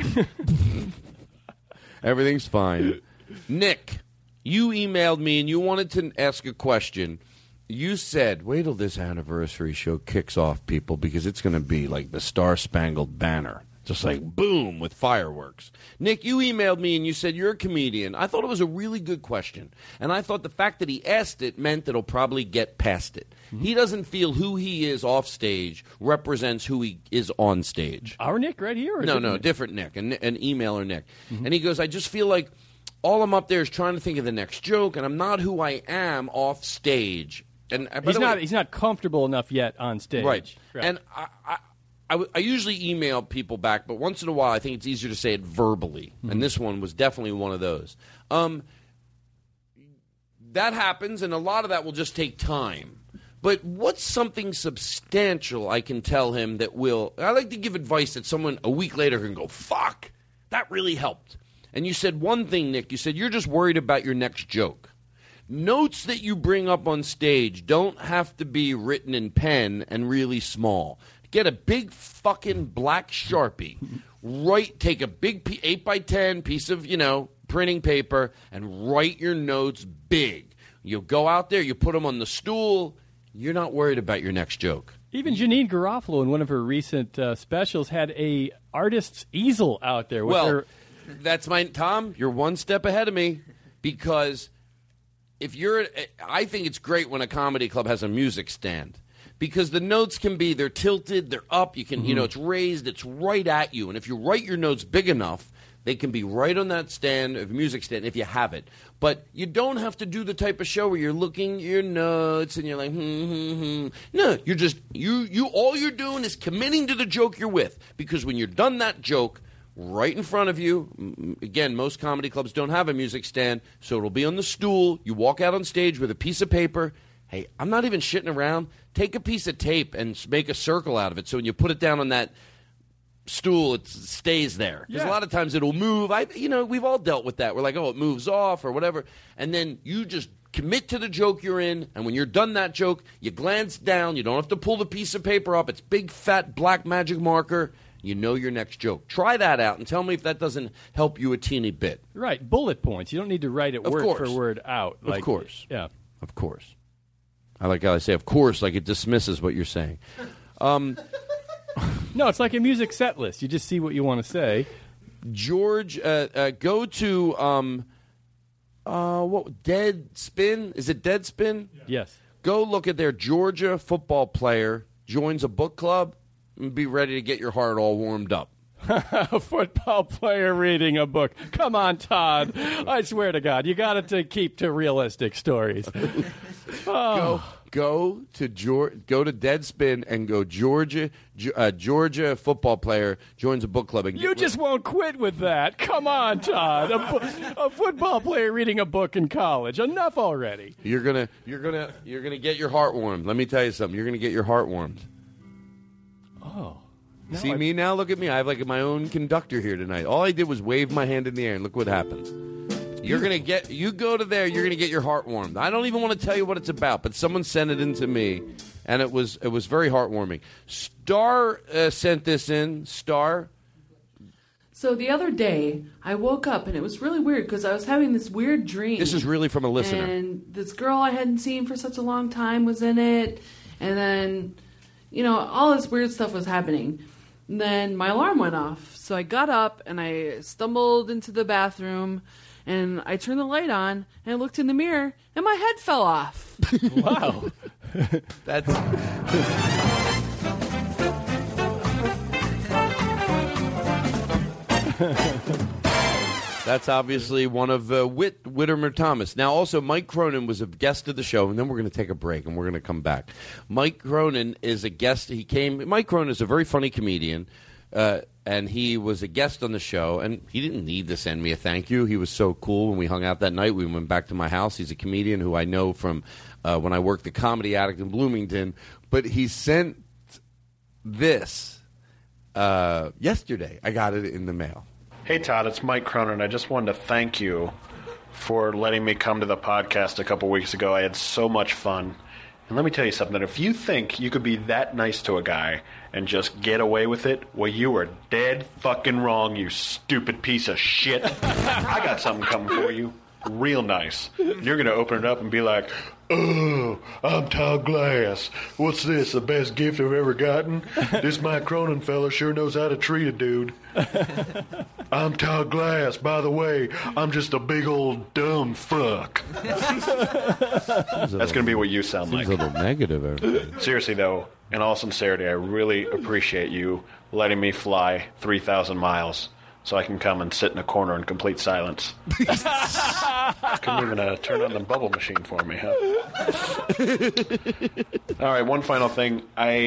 Everything's fine. Nick, you emailed me and you wanted to ask a question. You said, wait till this anniversary show kicks off, people, because it's going to be like the Star-Spangled Banner. Just like boom with fireworks. Nick, you emailed me and you said you're a comedian. I thought it was a really good question. And I thought the fact that he asked it meant that he'll probably get past it. Mm-hmm. He doesn't feel who he is off stage represents who he is on stage. Our Nick right here? Or no, different Nick, an emailer Nick. Mm-hmm. And he goes, I just feel like all I'm up there is trying to think of the next joke, and I'm not who I am off stage. And he's not comfortable enough yet on stage. Right. And I usually email people back, but once in a while I think it's easier to say it verbally, and this one was definitely one of those. That happens, and a lot of that will just take time. But what's something substantial I can tell him that will... I like to give advice that someone a week later can go, fuck, that really helped. And you said one thing, Nick. You said you're just worried about your next joke. Notes that you bring up on stage don't have to be written in pen and really small. Get a big fucking black Sharpie. Take a big 8x10 piece of, printing paper and write your notes big. You go out there, you put them on the stool, you're not worried about your next joke. Even Janine Garofalo in one of her recent specials had a artist's easel out there. With her... that's Tom, you're one step ahead of me, because I think it's great when a comedy club has a music stand. Because the notes can be, they're tilted, they're up, you can, it's raised, it's right at you. And if you write your notes big enough, they can be right on that music stand, if you have it. But you don't have to do the type of show where you're looking at your notes and you're like, No, you're just, all you're doing is committing to the joke you're with. Because when you're done that joke, right in front of you, again, most comedy clubs don't have a music stand, so it'll be on the stool. You walk out on stage with a piece of paper. Hey, I'm not even shitting around. Take a piece of tape and make a circle out of it, so when you put it down on that stool, it stays there. Because a lot of times it'll move. We've all dealt with that. We're like, oh, it moves off or whatever. And then you just commit to the joke you're in, and when you're done that joke, you glance down. You don't have to pull the piece of paper up. It's big, fat, black magic marker. You know your next joke. Try that out and tell me if that doesn't help you a teeny bit. Right, bullet points. You don't need to write it word for word out. Of course. Yeah. Of course. I like how I say, of course, like it dismisses what you're saying. No, it's like a music set list. You just see what you want to say. George, go to Deadspin? Is it Deadspin? Yes. Go look at their Georgia football player joins a book club and be ready to get your heart all warmed up. A football player reading a book. Come on, Todd. I swear to God, you got to keep to realistic stories. Go to Deadspin and go Georgia football player joins a book club. And you just won't quit with that. Come on, Todd. A football player reading a book in college. Enough already. You're gonna get your heart warmed. Let me tell you something. You're gonna get your heart warmed. Oh. See me now? Look at me. I have like my own conductor here tonight. All I did was wave my hand in the air, and look what happens. You go to there, you're going to get your heart warmed. I don't even want to tell you what it's about, but someone sent it in to me, and it was very heartwarming. Star sent this in. Star? So the other day, I woke up, and it was really weird, because I was having this weird dream. This is really from a listener. And this girl I hadn't seen for such a long time was in it, and then, all this weird stuff was happening. And then my alarm went off, so I got up, and I stumbled into the bathroom, and I turned the light on, and I looked in the mirror, and my head fell off. Wow. That's... That's obviously one of Whittemer Thomas. Now, also, Mike Cronin was a guest of the show, and then we're going to take a break, and we're going to come back. Mike Cronin is a guest. Mike Cronin is a very funny comedian, and he was a guest on the show, and he didn't need to send me a thank you. He was so cool when we hung out that night. We went back to my house. He's a comedian who I know from when I worked the Comedy Attic in Bloomington. But he sent this yesterday. I got it in the mail. Hey, Todd, it's Mike Cronin. I just wanted to thank you for letting me come to the podcast a couple weeks ago. I had so much fun. And let me tell you something. If you think you could be that nice to a guy and just get away with it, well, you are dead fucking wrong, you stupid piece of shit. I got something coming for you. Real nice. You're going to open it up and be like, oh, I'm Todd Glass. What's this, the best gift I've ever gotten? This Mike Cronin fella sure knows how to treat a dude. I'm Todd Glass. By the way, I'm just a big old dumb fuck. That's going to be what you sound like. Seems a little negative. Seriously, though, in all sincerity, I really appreciate you letting me fly 3,000 miles so I can come and sit in a corner in complete silence. Couldn't even turn on the bubble machine for me, huh? All right, one final thing.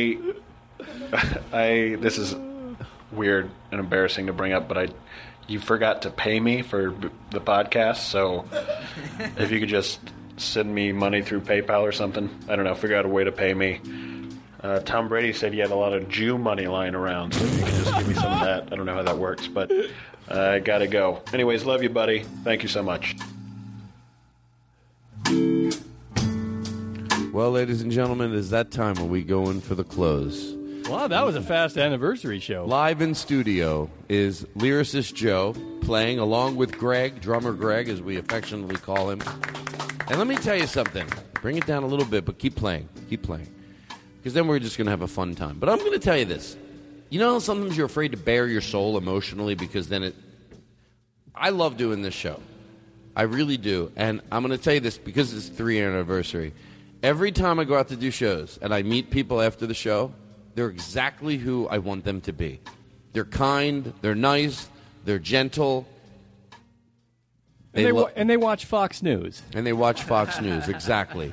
This is weird and embarrassing to bring up, but you forgot to pay me for the podcast, so if you could just send me money through PayPal or something, I don't know, figure out a way to pay me. Tom Brady said you had a lot of Jew money lying around, so if you could just give me some of that. I don't know how that works, but I gotta go. Anyways, love you, buddy. Thank you so much. Well, ladies and gentlemen, it is that time when we go in for the close. Wow, that was a fast anniversary show. Live in studio is Lyricist Joe playing along with Greg, drummer Greg, as we affectionately call him. And let me tell you something. Bring it down a little bit, but keep playing. Keep playing. Because then we're just going to have a fun time. But I'm going to tell you this. You know, sometimes you're afraid to bare your soul emotionally because then it... I love doing this show. I really do. And I'm going to tell you this because it's the 3-year anniversary. Every time I go out to do shows and I meet people after the show, they're exactly who I want them to be. They're kind, they're nice, they're gentle. And they watch Fox News. And they watch Fox News, exactly.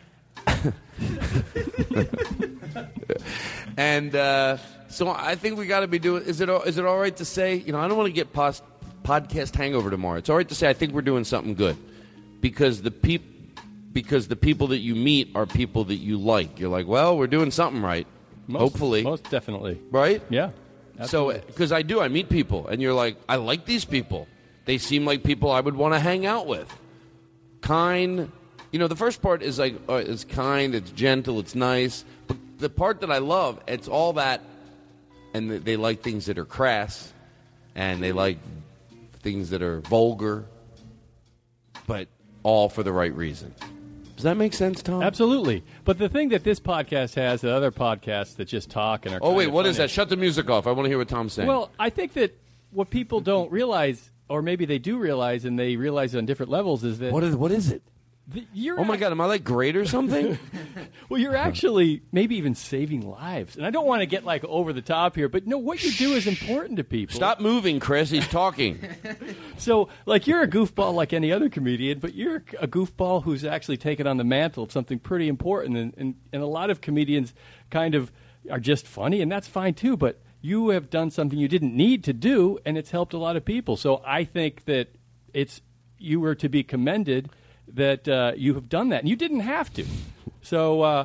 And so I think we got to be doing. Is it all right to say? You know, I don't want to get podcast hangover tomorrow. It's all right to say I think we're doing something good because the people that you meet are people that you like. You're like, well, we're doing something right. Hopefully, most definitely, right? Yeah. Absolutely. So because I meet people, and you're like, I like these people. They seem like people I would want to hang out with. Kind. You know, the first part is like it's kind, it's gentle, it's nice. But the part that I love, it's all that, and they like things that are crass, and they like things that are vulgar, but all for the right reason. Does that make sense, Tom? Absolutely. But the thing that this podcast has that other podcasts that just talk and are Oh, wait, what is that? Shut the music off. I want to hear what Tom's saying. Well, I think that what people don't realize, or maybe they do realize and they realize on different levels, is that... What is it? Oh, my God, am I like great or something? Well, you're actually maybe even saving lives. And I don't want to get like over the top here, but no, what you do is important to people. Stop moving, Chris. He's talking. So, like, you're a goofball like any other comedian, but you're a goofball who's actually taken on the mantle of something pretty important. And a lot of comedians kind of are just funny, and that's fine too, but you have done something you didn't need to do, and it's helped a lot of people. So I think that you were to be commended that you have done that, and you didn't have to. So I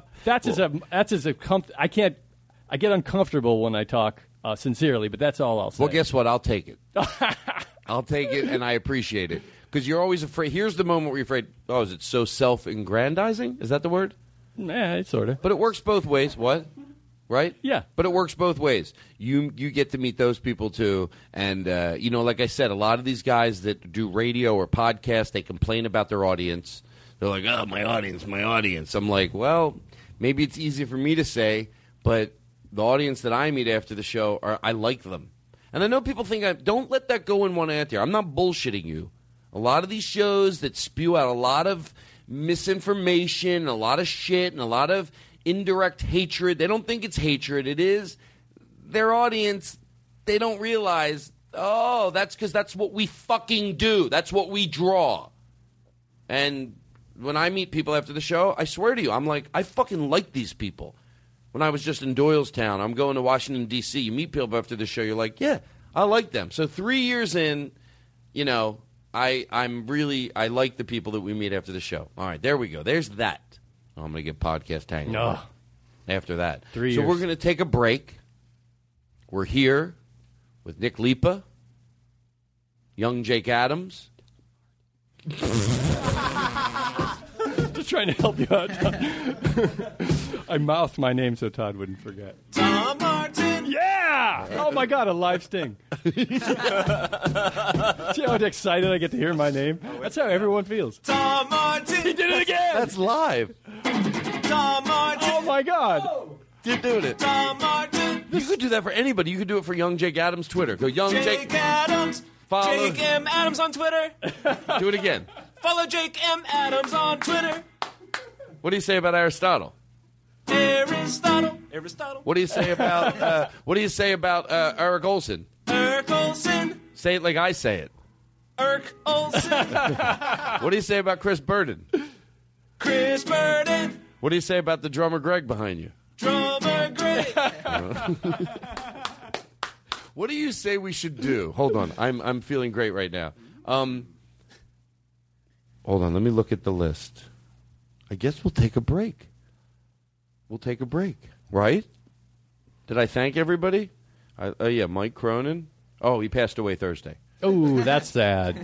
get uncomfortable when I talk sincerely, but that's all I'll say. Well, guess what? I'll take it. I'll take it, and I appreciate it. Because you're always afraid. Here's the moment where you're afraid, oh, is it so self-aggrandizing? Is that the word? Nah, sort of. But it works both ways. What? Right? Yeah. But it works both ways. You get to meet those people, too. And, like I said, a lot of these guys that do radio or podcasts, they complain about their audience. They're like, oh, my audience. I'm like, well, maybe it's easy for me to say, but the audience that I meet after the show, I like them. And I know people think, don't let that go in one answer. I'm not bullshitting you. A lot of these shows that spew out a lot of misinformation, a lot of shit, and a lot of indirect hatred. They don't think it's hatred. It is their audience. They don't realize, oh, that's because that's what we fucking do. That's what we draw. And when I meet people after the show, I swear to you, I'm like, I fucking like these people. When I was just in Doylestown, I'm going to Washington, D.C., you meet people after the show, you're like, yeah, I like them. So 3 years in, I like the people that we meet after the show. All right, there we go. There's that. I'm going to get podcast hanging. No. After that. 3 years. So we're going to take a break. We're here with Nick Lipa, young Jake Adams. Just trying to help you out, Todd. I mouthed my name so Todd wouldn't forget. Tom Martin! Yeah! Oh, my God, a live sting. See how excited I get to hear my name? That's how everyone feels. Tom Martin! He did it again! That's live. Tom Martin! Oh, my God. You're doing it. Tom Martin! You could do that for anybody. You could do it for young Jake Adams' Twitter. Go young Jake Adams. Follow. Jake M. Adams on Twitter. Do it again. Follow Jake M. Adams on Twitter. What do you say about Aristotle? Aristotle. What do you say about Eric Olson? Eric Olson. Say it like I say it. Eric Olson. What do you say about Chris Burden? Chris Burden. What do you say about the drummer Greg behind you? Drummer Greg. What do you say we should do? Hold on, I'm feeling great right now. Hold on, let me look at the list. I guess we'll take a break. Right? Did I thank everybody? Yeah, Mike Cronin. Oh, he passed away Thursday. Oh, that's sad.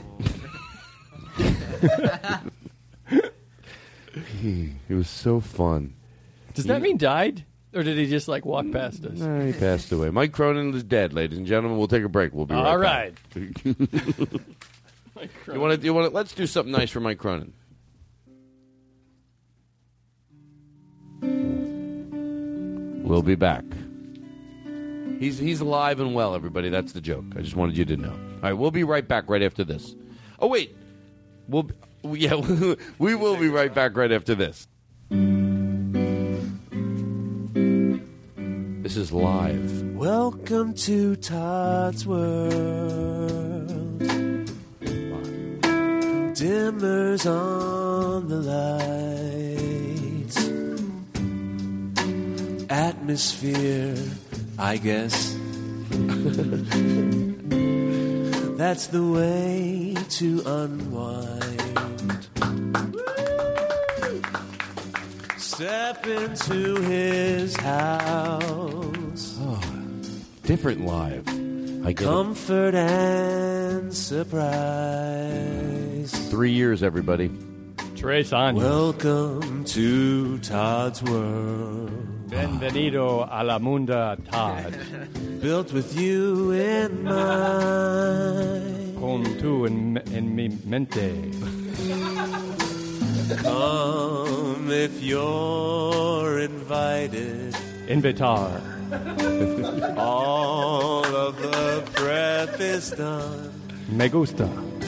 It was so fun. Does that mean died? Or did he just, walk past us? No, he passed away. Mike Cronin is dead, ladies and gentlemen. We'll take a break. We'll be right back. All right. You want to? Let's do something nice for Mike Cronin. We'll be back. He's alive and well, everybody. That's the joke. I just wanted you to know. All right, we'll be right back right after this. Oh, wait. We will be right back right after this. This is live. Welcome to Todd's World. Dimmers on the lights. Atmosphere, I guess. That's the way to unwind. Step into his house. Oh, different live. I get Comfort and surprise. 3 years, everybody. Tres años. Welcome to Todd's World. Bienvenido a la Munda, Todd. Built with you in mind. Con tu en mi mente. Come if you're invited. Invitar. All of the prep is done. Me gusta.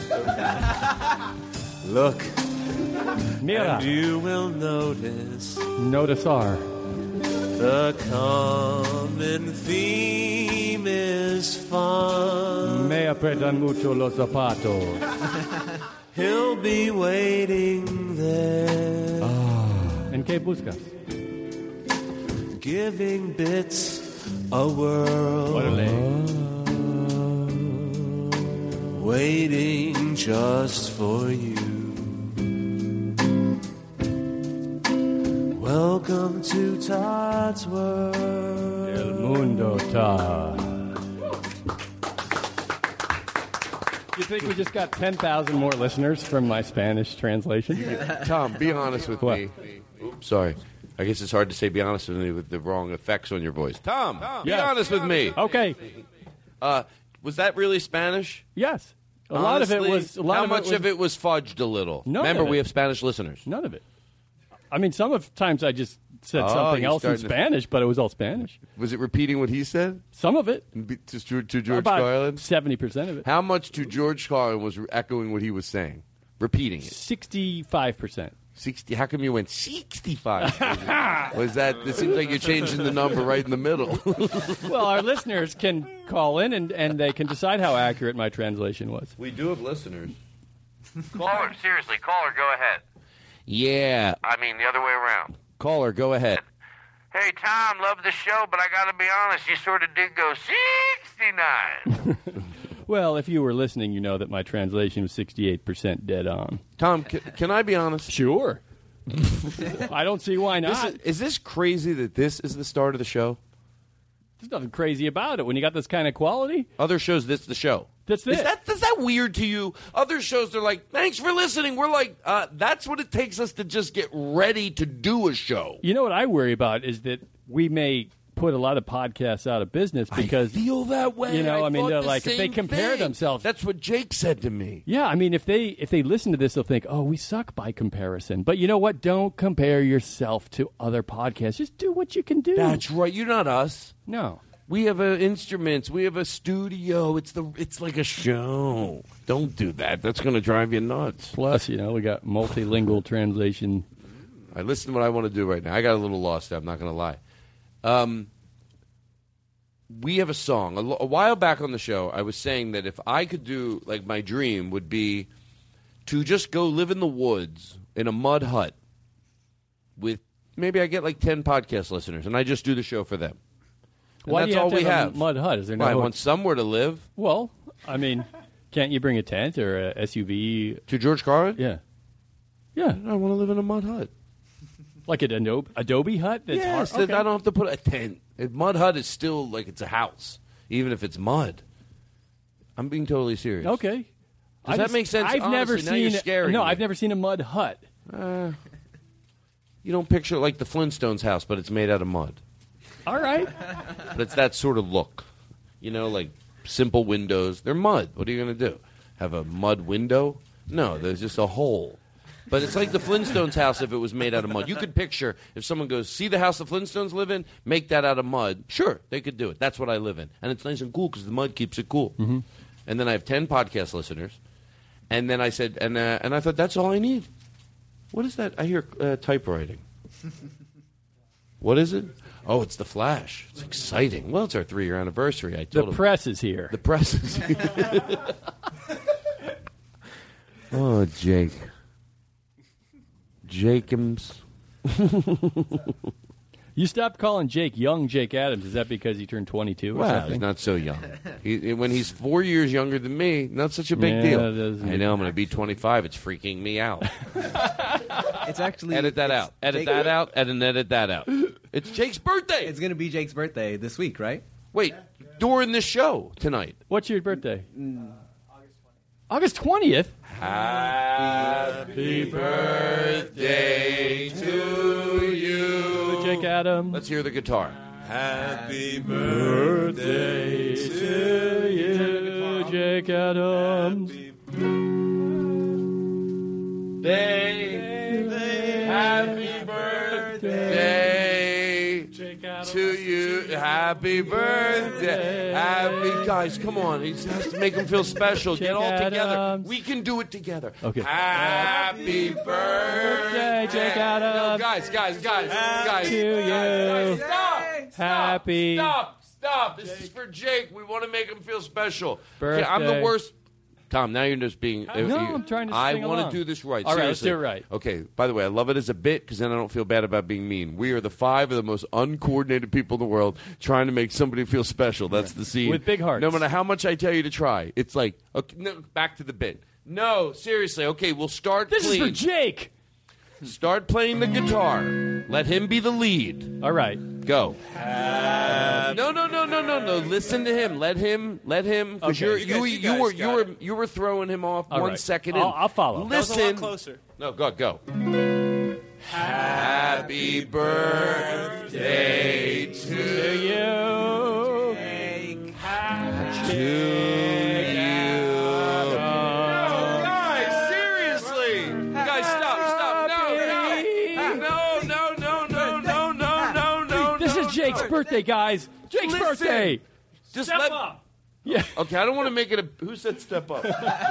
Look. Mira. And you will notice. Noticar. The common theme is fun. Me apretan mucho los zapatos. He'll be waiting there. ¿En qué buscas? Giving bits a whirl. Waiting just for you. Welcome to Todd's World. El Mundo, Todd. You think we just got 10,000 more listeners from my Spanish translation? Tom, be honest with me. Oops, sorry. I guess it's hard to say be honest with me with the wrong effects on your voice. Tom, be honest with me. Okay. Was that really Spanish? Yes. A lot of it was. How much of it was fudged a little? Remember, we have Spanish listeners. None of it. I mean, some of times I just said something else in Spanish, but it was all Spanish. Was it repeating what he said? Some of it. To George About Carlin? 70% of it. How much to George Carlin was echoing what he was saying? Repeating it? 65%. 60. How come you went 65? Was that? It seems like you're changing the number right in the middle. Well, our listeners can call in and they can decide how accurate my translation was. We do have listeners. Caller, seriously, caller, go ahead. Yeah. I mean, the other way around. Caller, go ahead. Hey, Tom, love the show, but I got to be honest, you sort of did go 69. Well, if you were listening, you know that my translation was 68% dead on. Tom, can I be honest? Sure. I don't see why not. Is this crazy that this is the start of the show? There's nothing crazy about it when you got this kind of quality. Other shows, this the show. That's it. Is that weird to you? Other shows, they're like, thanks for listening. We're like, that's what it takes us to just get ready to do a show. You know what I worry about is that we may put a lot of podcasts out of business because I feel that way. You know, I mean, thought the like if they same compare thing. themselves. That's what Jake said to me. Yeah, I mean, if they listen to this, they'll think, "Oh, we suck by comparison." But you know what? Don't compare yourself to other podcasts. Just do what you can do. That's right. You're not us. No. We have instruments. We have a studio. It's like a show. Don't do that. That's going to drive you nuts. Plus, you know, we got multilingual translation. All right, listen to what I want to do right now. I got a little lost there. I'm not going to lie. We have a song. A while back on the show, I was saying that if I could do, like, my dream would be to just go live in the woods in a mud hut with, maybe I get like 10 podcast listeners, and I just do the show for them. And Why that's do you have all to we have have. a mud hut? Is there no? I want somewhere to live. Well, I mean, can't you bring a tent or a SUV to George Carlin? Yeah, yeah. I want to live in a mud hut, like an Adobe hut. That's yes, hard. Okay. I don't have to put a tent. A mud hut is still like it's a house, even if it's mud. I'm being totally serious. Okay, does that make sense? I've Honestly, never now seen. you're scaring me. I've never seen a mud hut. You don't picture like the Flintstones house, but it's made out of mud. All right. But it's that sort of look. You know, like simple windows. They're mud. What are you going to do? Have a mud window? No, there's just a hole. But it's like the Flintstones house if it was made out of mud. You could picture if someone goes, see the house the Flintstones live in? Make that out of mud. Sure, they could do it. That's what I live in. And it's nice and cool because the mud keeps it cool. Mm-hmm. And then I have 10 podcast listeners. And then I said, and I thought, that's all I need. What is that? I hear typewriting. What is it? Oh, it's the Flash. It's exciting. Well, it's our 3-year anniversary. I told The him. press is here. The press is here. Oh, Jake. Jakums. You stopped calling Jake young Jake Adams. Is that because he turned 22 or Wow, something? he's not so young. When he's 4 years younger than me, not such a big Yeah, deal. it is. I know, I'm going to be 25. It's freaking me out. It's actually Edit that out. Edit that out. And edit that out. It's Jake's birthday. It's going to be Jake's birthday this week, right? Wait, during this show tonight. What's your birthday? August 20th? Happy birthday to you. Jake Adams. Let's hear the guitar. Happy birthday to you, Jake Adams. Happy birthday to you. Happy birthday. Guys, come on. He has to make them feel special. Get all together. We can do it together. Okay. Happy birthday, Jake Adams. No, guys. To you. Stop. Happy. Stop. This is for Jake. We want to make him feel special. Birthday. Okay, I'm the worst. Tom, now you're just being... No, I'm trying to I sing want along. to do this right. All right, let's Seriously. do it right. Okay, by the way, I love it as a bit because then I don't feel bad about being mean. We are the 5 of the most uncoordinated people in the world trying to make somebody feel special. That's the scene. With big hearts. No matter how much I tell you to try, it's like, okay, no, back to the bit. No, seriously. Okay, we'll start This clean. is for Jake. Start playing the guitar. Let him be the lead. All right. Go. No. Listen to him. Let him. Because Okay. you were throwing him off All 1 right. second in. I'll follow. That was a lot Listen. closer. No, go. Happy birthday to you. Guys, seriously. Guys, stop. No. This is Jake's birthday, guys. Jake's Listen. birthday. Just Step let. up. Yeah. Okay, I don't want to make it a. Who said step up?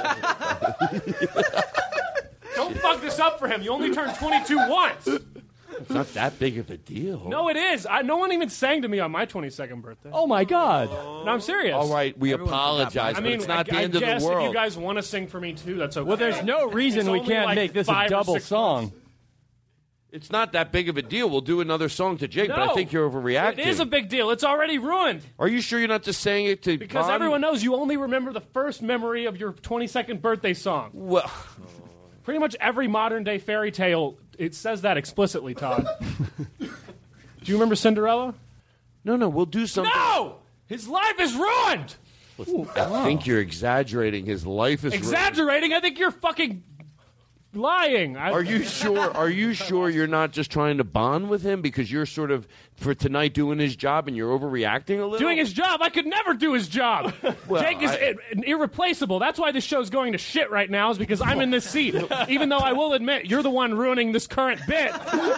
Don't fuck this up for him. You only turned 22 once. It's not that big of a deal. No, it is. No one even sang to me on my 22nd birthday. Oh, my God. No, I'm serious. All right, we apologize, I but mean, it's not the I end of guess the if world. you guys want to sing for me too, that's okay. Well, there's no reason It's we only can't like make this a 5 or double 6 song. months. It's not that big of a deal. We'll do another song to Jake, but I No. think you're overreacting. It is a big deal. It's already ruined. Are you sure you're not just saying it to Because Vaughn? everyone knows you only remember the first memory of your 22nd birthday song. Well, pretty much every modern day fairy tale, it says that explicitly, Todd. Do you remember Cinderella? No, we'll do something. No! His life is ruined! I think you're exaggerating. His life is Exaggerating? I think you're fucking lying. Are you sure? Are you sure you're not just trying to bond with him because you're sort of for tonight doing his job and you're overreacting a little? Doing his job? I could never do his job. Well, Jake is irreplaceable. That's why this show's going to shit right now, is because I'm in this seat. Even though I will admit, you're the one ruining this current bit.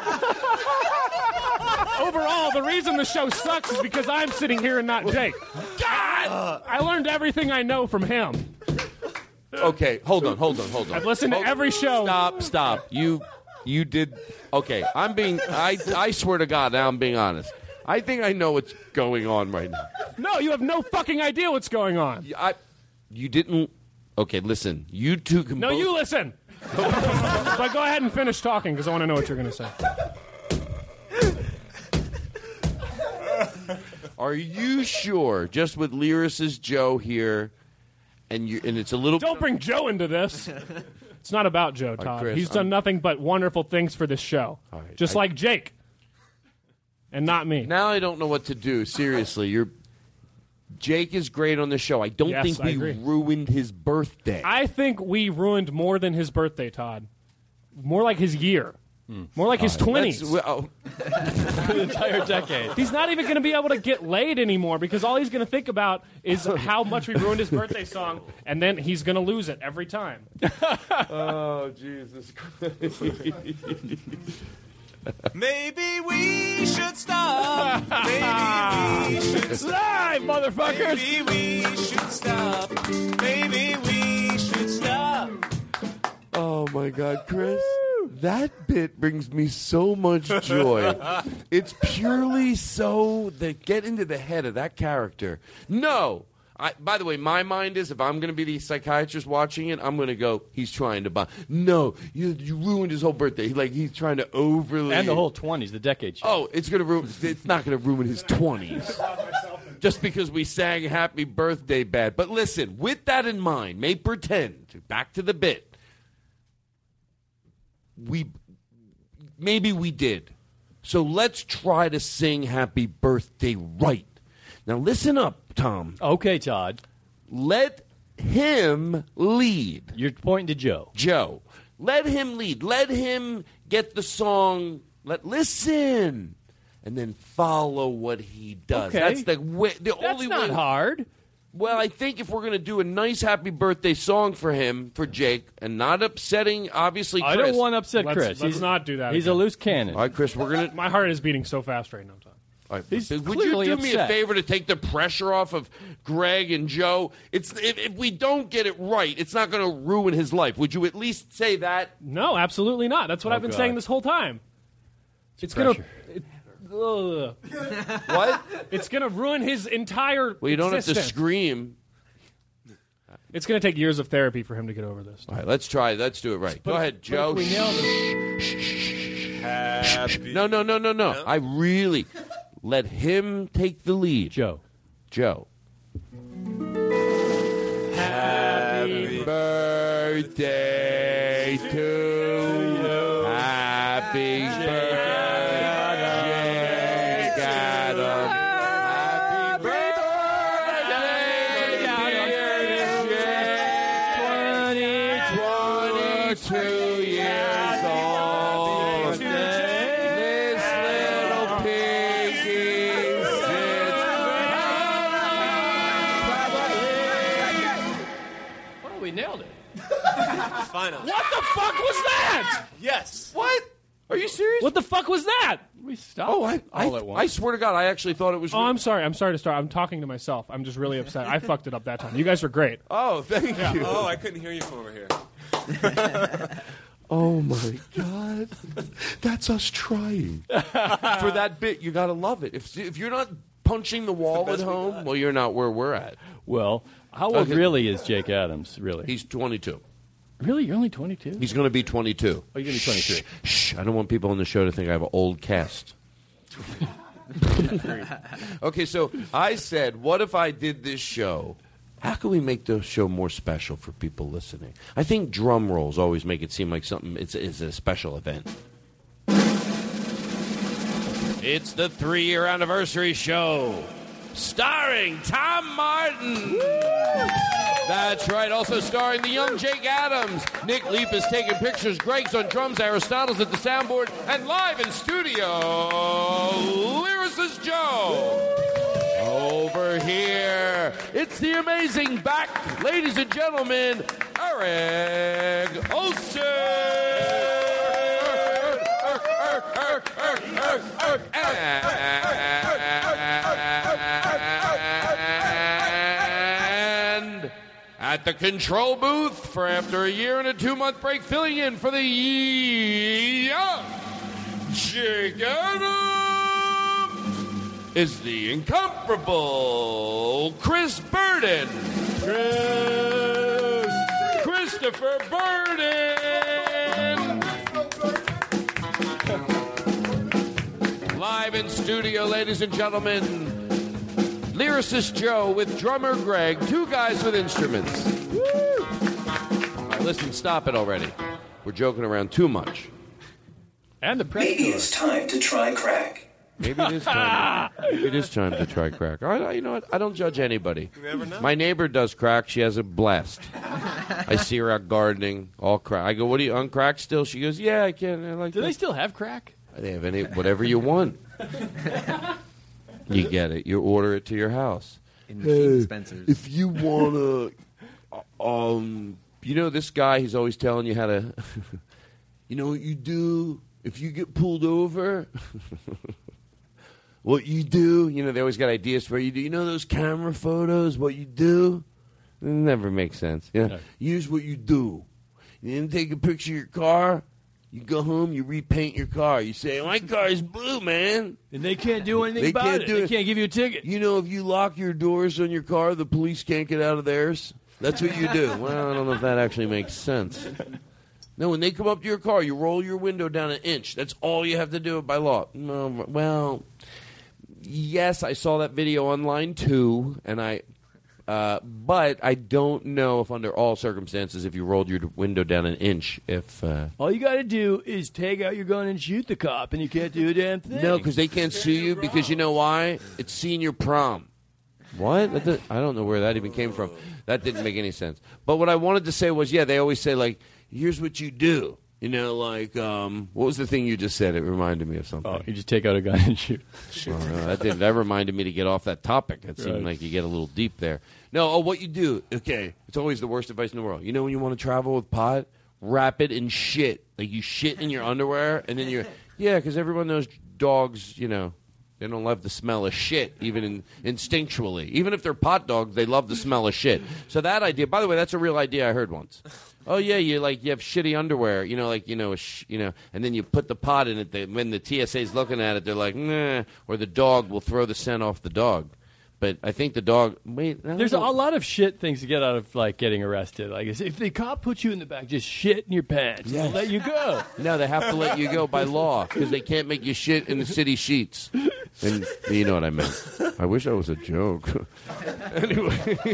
Overall, the reason the show sucks is because I'm sitting here and not Jake. God! I learned everything I know from him. Okay, hold on. I've listened to every show. Stop. You did. Okay, I'm being. I swear to God, now I'm being honest. I think I know what's going on right now. No, you have no fucking idea what's going on. You didn't. Okay, listen. You two can. No, both, you listen. But go ahead and finish talking because I want to know what you're going to say. Are you sure? Just with lyricist Joe here, and it's a little. Don't bring Joe into this. It's not about Joe, Todd. Chris, He's done nothing but wonderful things for this show. right, Just like Jake. And not me. Now I don't know what to do. Seriously, Jake is great on the show. I don't Yes, think I we agree. ruined his birthday. I think we ruined more than his birthday, Todd. More like his year. More like his 20s. The entire decade. He's not even going to be able to get laid anymore because all he's going to think about is how much we ruined his birthday song, and then he's going to lose it every time. Oh, Jesus Christ. Maybe we should stop. Maybe we should stop. Live, motherfuckers. Maybe we should stop. Maybe we should stop. Oh, my God, Chris. That bit brings me so much joy. It's purely so that get into the head of that character. No. By the way, my mind is if I'm going to be the psychiatrist watching it, I'm going to go, he's trying to buy. No, you ruined his whole birthday. Like, he's trying to overly. And the whole 20s, the decade show. Oh, it's not going to ruin his 20s. Just because we sang Happy Birthday bad. But listen, with that in mind, may pretend, back to the bit, maybe we did. So let's try to sing Happy Birthday right. Now listen up, Tom. Okay, Todd. Let him lead. You're pointing to Joe. Joe. Let him lead. Let him get the song. Listen. And then follow what he does. Okay. That's the way. That's only not way. hard. Well, I think if we're going to do a nice happy birthday song for him, for Jake, and not upsetting, obviously, Chris. I don't want to upset Chris. Let's not do that. He's again. a loose cannon. All right, Chris, we're going to... My heart is beating so fast right now, Tom. All right, He's would you clearly do me a upset. favor to take the pressure off of Greg and Joe? If we don't get it right, it's not going to ruin his life. Would you at least say that? No, absolutely not. That's what I've been saying this whole time. It's going to... What? It's going to ruin his entire Well, you don't existence. have to scream. It's going to take years of therapy for him to get over this. All right, let's try. Let's do it right. Go ahead, Joe. We nailed it. Happy. No. I really let him take the lead. Joe. Happy birthday to you. Happy birthday, Jake Adams. Happy birthday, dear Jake. 22 years old. This little piggy sits. Oh, we nailed it. Finally. What the fuck was that? Yes. What? Are you serious? What the fuck was that? We stopped Oh, all at once. I swear to God, I actually thought it was. Oh, I'm sorry. I'm sorry to start. I'm talking to myself. I'm just really upset. I fucked it up that time. You guys were great. Oh, thank you. Oh, I couldn't hear you from over here. Oh my God, that's us trying. For that bit, you got to love it. If you're not punching the wall at home, well, you're not where we're at. Well, how old really is Jake Adams, really? He's 22. Really? You're only 22? He's going to be 22. Oh, you're going to be 23. Shh, I don't want people on the show to think I have an old cast. Okay, so I said, what if I did this show? How can we make the show more special for people listening? I think drum rolls always make it seem like something. It's a special event. It's the 3-year anniversary show, starring Tom Martin. That's right. Also starring the young Jake Adams. Nick Leap is taking pictures. Greg's on drums. Aristotle's at the soundboard. And live in studio, Lyricist Joe. Over here, it's the amazing back, ladies and gentlemen, Eric Olsen. And at the control booth for after a year and a 2-month break, filling in for the young Jake Adams is the incomparable Chris Burden. Christopher Burden. Live in studio, ladies and gentlemen, Lyricist Joe with drummer Greg, 2 guys with instruments. Woo! All right, listen, stop it already. We're joking around too much. And the press Maybe tour. it's time to try crack. Maybe it is time. Maybe it is time to try crack. All right, you know what? I don't judge anybody. You never know. My neighbor does crack. She has a blast. I see her out gardening, all crack. I go, "What are you on crack still?" She goes, "Yeah, I can." I like. Do they still have crack? They have whatever you want. You get it. You order it to your house. In machine dispensers. If you wanna, you know this guy. He's always telling you how to. You know what you do if you get pulled over. What you do, you know, they always got ideas for you. Do you know those camera photos? What you do? It never makes sense. You know? No. Here's what you do. You didn't take a picture of your car. You go home, you repaint your car. You say, "My car is blue, man." And they can't do anything They about can't it. do They it. can't give you a ticket. You know, if you lock your doors on your car, the police can't get out of theirs. That's what you do. Well, I don't know if that actually makes sense. No, when they come up to your car, you roll your window down an inch. That's all you have to do by law. No, well, yes, I saw that video online too, and but I don't know if under all circumstances, if you rolled your window down an inch, if All you got to do is take out your gun and shoot the cop, and you can't do a damn thing. no, because they can't sue you because you know why? It's senior prom. What? I don't know where that even came from. That didn't make any sense. But what I wanted to say was, yeah, they always say, like, here's what you do. You know, like, what was the thing you just said? It reminded me of something. Oh, you just take out a gun and shoot. Oh, no, that reminded me to get off that topic. It seemed Right. like you get a little deep there. No, what you do, okay, it's always the worst advice in the world. You know when you want to travel with pot? Wrap it in shit. Like you shit in your underwear, and then yeah, because everyone knows dogs, you know, they don't love the smell of shit, even instinctually. Even if they're pot dogs, they love the smell of shit. So that idea, by the way, that's a real idea I heard once. Oh yeah, you have shitty underwear, you know, like and then you put the pot in it. When the TSA's looking at it, they're like, nah, or the dog will throw the scent off the dog. But I think the dog. Wait, There's a lot of shit things to get out of like getting arrested. Like if the cop puts you in the back, just shit in your pants, they'll let you go. No, they have to let you go by law because they can't make you shit in the city sheets. And you know what I meant. I wish that was a joke. Anyway,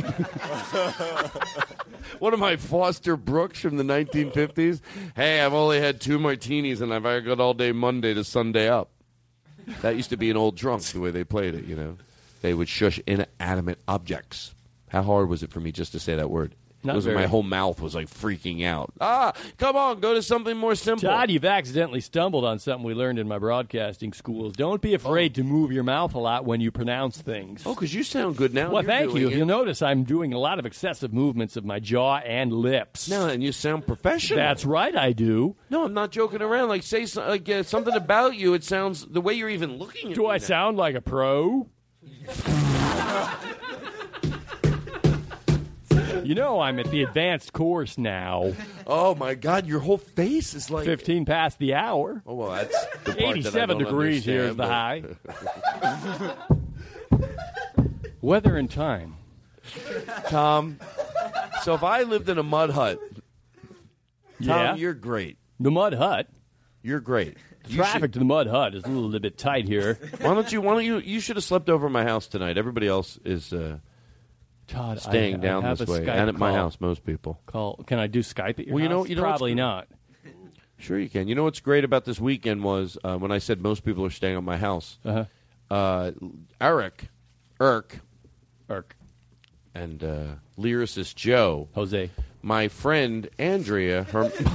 what am I, Foster Brooks from the 1950s? Hey, I've only had 2 martinis and I've got all day Monday to Sunday up. That used to be an old drunk, the way they played it, you know. They would shush inanimate objects. How hard was it for me just to say that word? Not very. My whole mouth was like freaking out. Come on, go to something more simple. Todd, you've accidentally stumbled on something we learned in my broadcasting schools. Don't be afraid to move your mouth a lot when you pronounce things. Oh, because you sound good now. Well, You're thank doing you. it. You'll notice I'm doing a lot of excessive movements of my jaw and lips. No, and you sound professional. That's right, I do. No, I'm not joking around. Like, say something about you. It sounds the way you're even looking at Do me I now. sound like a pro? You know I'm at the advanced course now. Oh, my God. Your whole face is like... 15 past the hour. Oh, well, that's the part 87 that I don't degrees here is understand, the high. Weather and time. Tom, so if I lived in a mud hut, Tom, Yeah? you're great. The Mud Hut. You're great. Traffic to the Mud Hut is a little bit tight here. Why don't you should have slept over at my house tonight. Everybody else is Todd, staying I down have this a way. Skype And at my call. house, most people. Can I do Skype at your Well, house? you know Probably what's- not. Sure you can. You know what's great about this weekend was when I said most people are staying at my house. Eric, and lyricist Joe, Jose, my friend Andrea,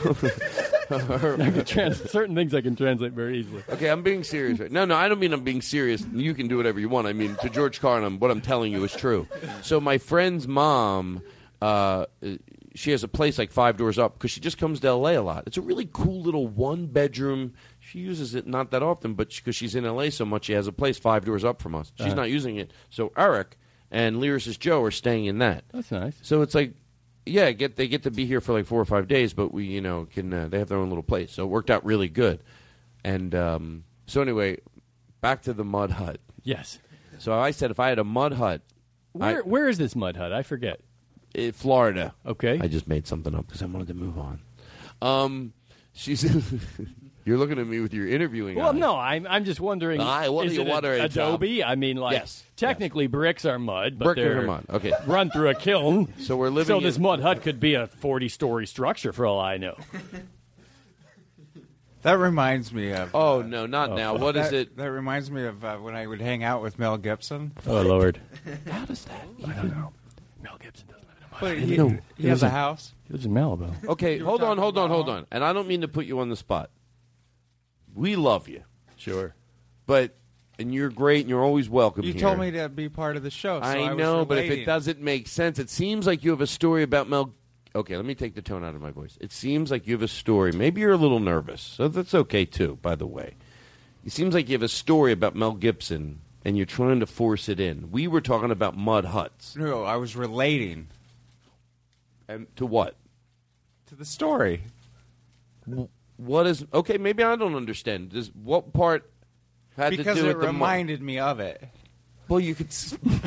certain things I can translate very easily. Okay, I'm being serious. Right? No, I don't mean I'm being serious. You can do whatever you want. I mean, to George Carlin, what I'm telling you is true. So my friend's mom, she has a place like 5 doors up because she just comes to L.A. a lot. It's a really cool little 1-bedroom. She uses it not that often, but because she's in L.A. so much, she has a place 5 doors up from us. She's not using it. So Eric and lyricist Joe are staying in that. That's nice. So it's like, yeah, they get to be here for like 4 or 5 days, but we, can they have their own little place. So it worked out really good. And so anyway, back to the mud hut. Yes. So I said if I had a mud hut, where is this Mud Hut? I forget. Florida. Okay. I just made something up because I wanted to move on. She's. You're looking at me with your interviewing. Well, eyes. no, I'm just wondering. What is are you it wondering, Adobe? Tom? I mean, like, Yes. technically bricks are mud, but Bricks they're are mud. Okay. run through a kiln. So we're living. So this Mud Hut could be a 40-story structure for all I know. That reminds me of... Oh, no, not now. What is it? That reminds me of when I would hang out with Mel Gibson. Oh, Lord. How does that? I don't know. Mel Gibson doesn't live But in a mud. he has a house. He lives in Malibu. Okay, hold on. And I don't mean to put you on the spot. We love you. Sure. And you're great, and you're always welcome You here. told me to be part of the show, so I was know, but if relating. it doesn't make sense, it seems like you have a story about Mel... Okay, let me take the tone out of my voice. It seems like you have a story. Maybe you're a little nervous, so that's okay, too, by the way. It seems like you have a story about Mel Gibson, and you're trying to force it in. We were talking about mud huts. No, I was relating. And to what? To the story. What is... Okay, maybe I don't understand. What part had Because to do it with the mud? reminded me of it. Well, you could...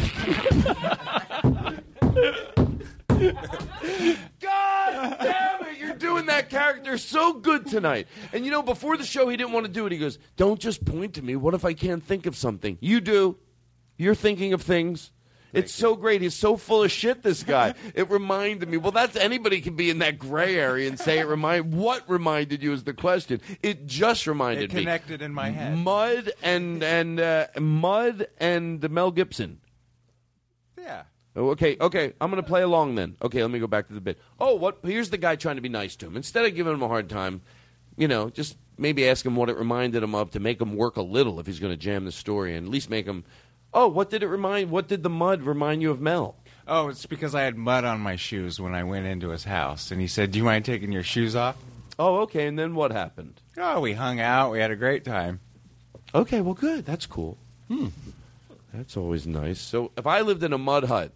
God damn it! You're doing that character so good tonight. And you know, before the show, he didn't want to do it. He goes, "Don't just point to me. What if I can't think of something?" You do. You're thinking of things. It's so great. He's so full of shit, this guy. It reminded me. Well, that's anybody can be in that gray area and say what reminded you is the question. It just reminded me. It connected in my head. Mud and Mel Gibson. Yeah. Okay. I'm going to play along then. Okay, let me go back to the bit. Here's the guy trying to be nice to him. Instead of giving him a hard time, just maybe ask him what it reminded him of to make him work a little if he's going to jam the story and at least make him, what did the mud remind you of Mel? Oh, it's because I had mud on my shoes when I went into his house. And he said, "Do you mind taking your shoes off?" Oh, okay. And then what happened? Oh, we hung out. We had a great time. Okay, well, good. That's cool. That's always nice. So if I lived in a mud hut,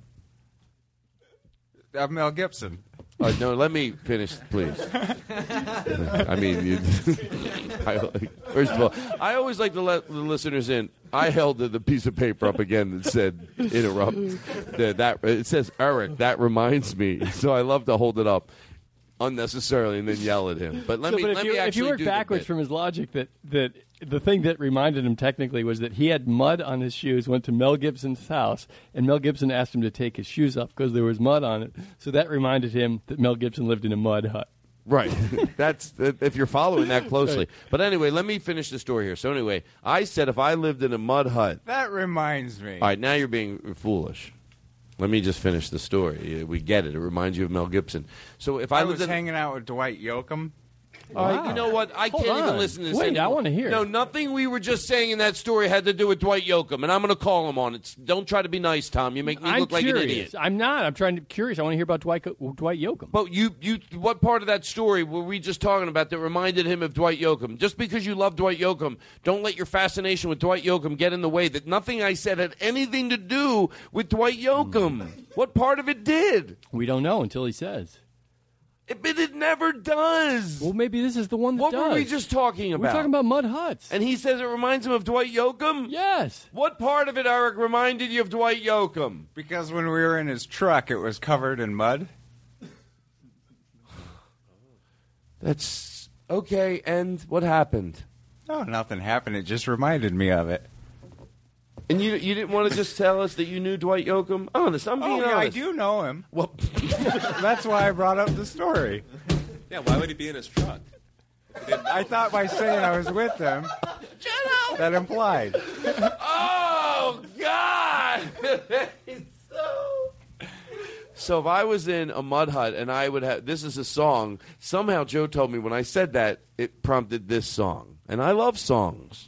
Mel Gibson. No, let me finish, please. I mean, first of all, I always like to let the listeners in. I held the piece of paper up again that said "interrupt." It says Eric. That reminds me. So I love to hold it up unnecessarily and then yell at him. But let me actually if you work do the backwards bit. from his logic, that the thing that reminded him technically was that he had mud on his shoes, went to Mel Gibson's house, and Mel Gibson asked him to take his shoes off because there was mud on it. So that reminded him that Mel Gibson lived in a mud hut. Right. That's if you're following that closely. Right. But anyway, let me finish the story here. So anyway, I said if I lived in a mud hut. That reminds me. All right, now you're being foolish. Let me just finish the story. We get it. It reminds you of Mel Gibson. So if I was lived hanging out with Dwight Yoakam. You know what? I Hold can't even on. listen to this Wait, anymore. I wanna hear. No, nothing we were just saying in that story had to do with Dwight Yoakam, and I'm going to call him on it. Don't try to be nice, Tom. You make me I'm look like curious. an idiot. I'm not. I'm curious. I want to hear about Dwight Yoakam. But what part of that story were we just talking about that reminded him of Dwight Yoakam? Just because you love Dwight Yoakam, don't let your fascination with Dwight Yoakam get in the way that nothing I said had anything to do with Dwight Yoakam. What part of it did? We don't know until he says. But it never does. Well, maybe this is the one that What does. were we just talking about? We're talking about mud huts. And he says it reminds him of Dwight Yoakam? Yes. What part of it, Eric, reminded you of Dwight Yoakam? Because when we were in his truck, it was covered in mud. That's okay. And what happened? No, nothing happened. It just reminded me of it. And you didn't want to just tell us that you knew Dwight Yoakam? Honest, I'm being honest. I do know him. Well, that's why I brought up the story. Yeah, why would he be in his truck? I thought by saying I was with them, that implied. Oh, God! So if I was in a mud hut and I would have... This is a song. Somehow Joe told me when I said that, it prompted this song. And I love songs.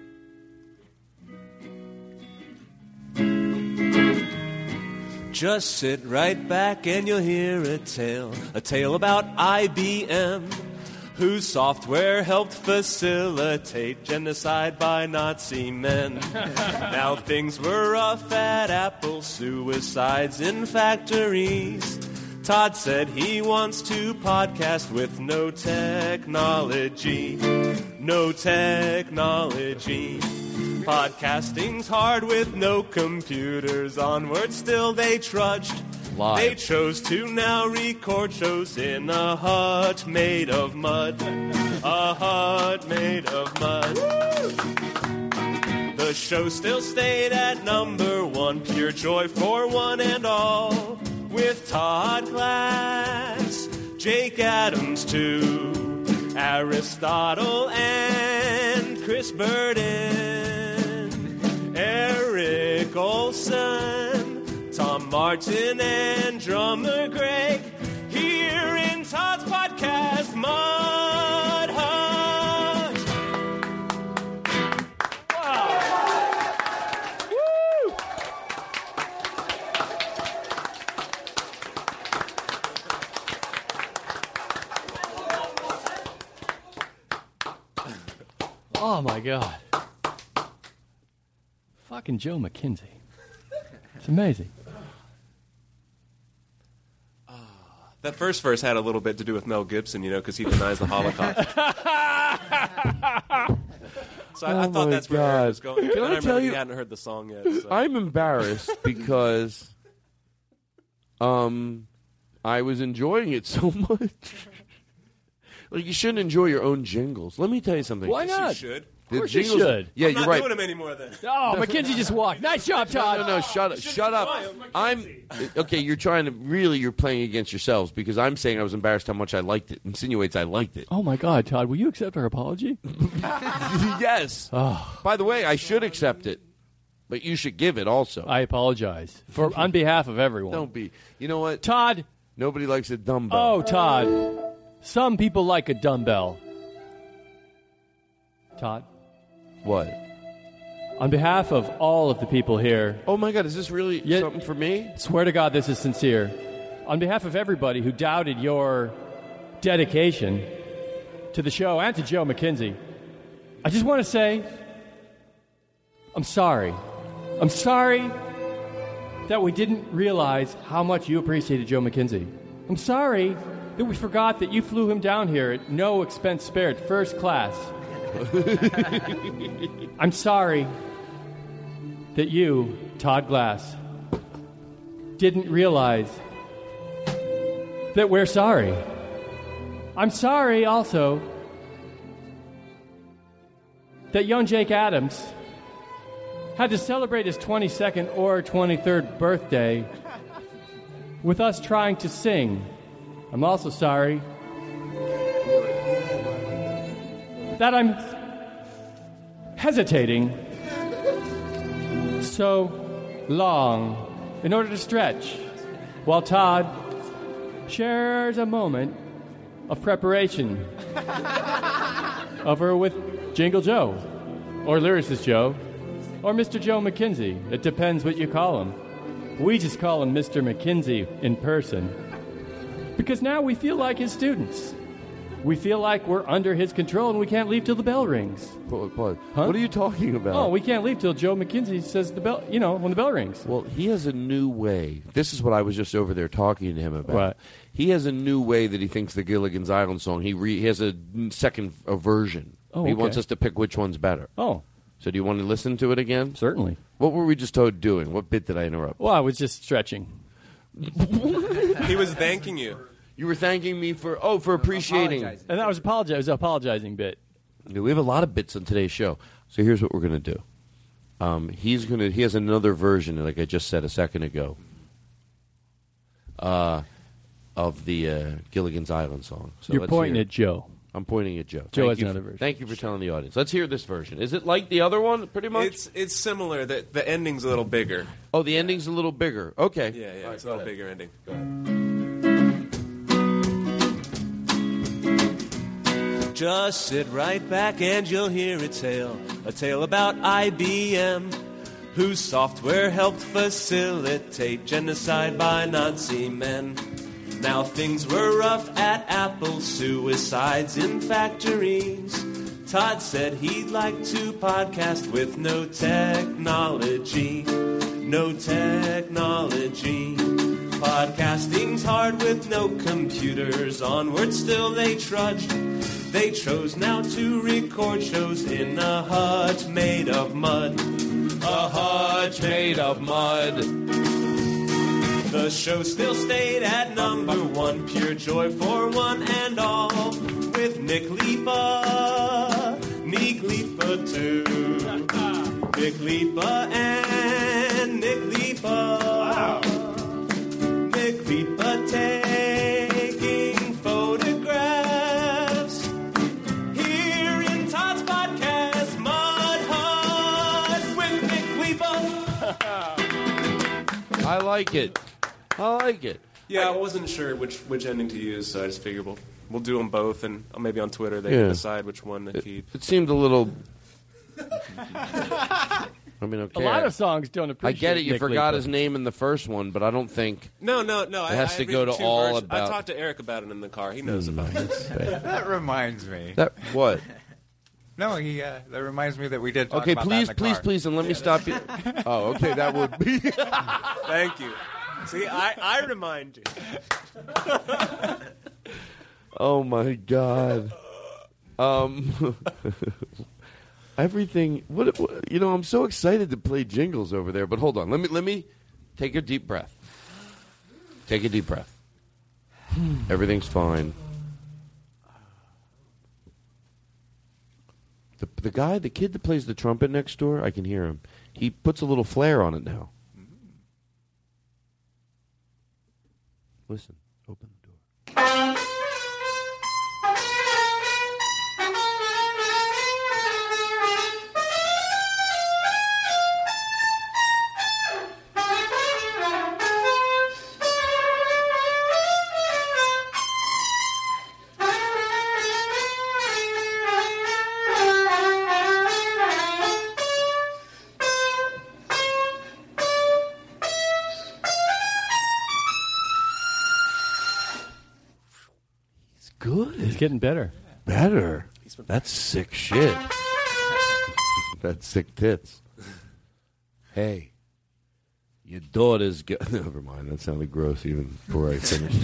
Just sit right back and you'll hear a tale about IBM, whose software helped facilitate genocide by Nazi men. Now things were rough at Apple, suicides in factories. Todd said he wants to podcast with no technology. No technology. Podcasting's hard with no computers. Onward still they trudged. Live. They chose to now record shows in a hut made of mud. A hut made of mud. The show still stayed at number one. Pure joy for one and all. With Todd Glass, Jake Adams too, Aristotle and Chris Burden, Eric Olson, Tom Martin, and drummer Greg, here in Todd's podcast, Mud Hut. Wow. Woo! Oh my God. Fucking Joe McKenzie. It's amazing. That first verse had a little bit to do with Mel Gibson, because he denies the Holocaust. So I thought that's where Eric was going. Can I tell you? He hadn't heard the song yet. So. I'm embarrassed because I was enjoying it so much. Like, you shouldn't enjoy your own jingles. Let me tell you something. Why not? You should. Of course you should. Yeah, I'm you're not right. doing them anymore then. Oh, McKenzie just walked. Nice job, Todd. No, shut up. Okay, you're playing against yourselves because I'm saying I was embarrassed how much I liked it. Insinuates I liked it. Oh, my God, Todd, will you accept our apology? Yes. Oh. By the way, I should accept it, but you should give it also. I apologize on behalf of everyone. Don't be. You know what? Todd. Nobody likes a dumbbell. Oh, Todd. Some people like a dumbbell. Todd. What? On behalf of all of the people here. Oh, my God, is this really something for me? Swear to God, this is sincere. On behalf of everybody who doubted your dedication to the show and to Joe McKenzie, I just want to say, I'm sorry. I'm sorry that we didn't realize how much you appreciated Joe McKenzie. I'm sorry that we forgot that you flew him down here at no expense spared, first class. I'm sorry that you, Todd Glass, didn't realize that we're sorry. I'm sorry also that young Jake Adams had to celebrate his 22nd or 23rd birthday with us trying to sing. I'm also sorry that I'm hesitating so long in order to stretch while Todd shares a moment of preparation over with Jingle Joe or Lyricist Joe or Mr. Joe McKenzie. It depends what you call him. We just call him Mr. McKenzie in person because now we feel like his students. We feel like we're under his control and we can't leave till the bell rings. What? Huh? What are you talking about? Oh, we can't leave till Joe McKenzie says the bell, when the bell rings. Well, he has a new way. This is what I was just over there talking to him about. Right. He has a new way that he thinks the Gilligan's Island song, he has a second version. Oh, He okay. wants us to pick which one's better. Oh. So do you want to listen to it again? Certainly. What were we just doing? What bit did I interrupt? Well, I was just stretching. He was thanking you. You were thanking me for appreciating. And that was it was an apologizing bit. We have a lot of bits on today's show. So here's what we're going to do. He has another version, like I just said a second ago, of the Gilligan's Island song. So You're let's pointing hear at Joe. I'm pointing at Joe. Joe Thank has you another version. Thank you for telling the audience. Let's hear this version. Is it like the other one, pretty much? It's similar. The ending's a little bigger. Oh, the ending's a little bigger. Okay. Yeah, it's a little bigger ending. Go ahead. Just sit right back and you'll hear a tale about IBM, whose software helped facilitate genocide by Nazi men. Now things were rough at Apple, suicides in factories. Todd said he'd like to podcast with no technology. No technology. Podcasting's hard with no computers. Onward still they trudged. They chose now to record shows in a hut made of mud. A hut made of mud. The show still stayed at number one. Pure joy for one and all. With Nick Lipa, Nick Lipa too. Nick Lipa and Nick Lipa. Wow. Nick Lipa taking photographs I like it. I like it. Yeah, I wasn't sure which ending to use, so I just figured we'll do them both, and maybe on Twitter they can decide which one to keep. It seemed a little. I mean, okay. A lot of songs don't appreciate. I get it. You Nick forgot Leeper. his name in the first one, but I don't think. No. It has to I go to two all versions. about. I talked to Eric about it in the car. He knows about it. That reminds me. That what? No, that reminds me that we did talk Okay, about please, that in the car. please, and let me stop you. Oh, okay, that would be. Thank you. See, I remind you. Oh my God. Everything. What? I'm so excited to play jingles over there. But hold on. Let me take a deep breath. Take a deep breath. Everything's fine. The kid that plays the trumpet next door, I can hear him. He puts a little flair on it now. Listen, open the door. Good. He's getting better. Better. That's sick shit. That's sick tits. Hey, your daughter's never mind. That sounded gross even before I finished.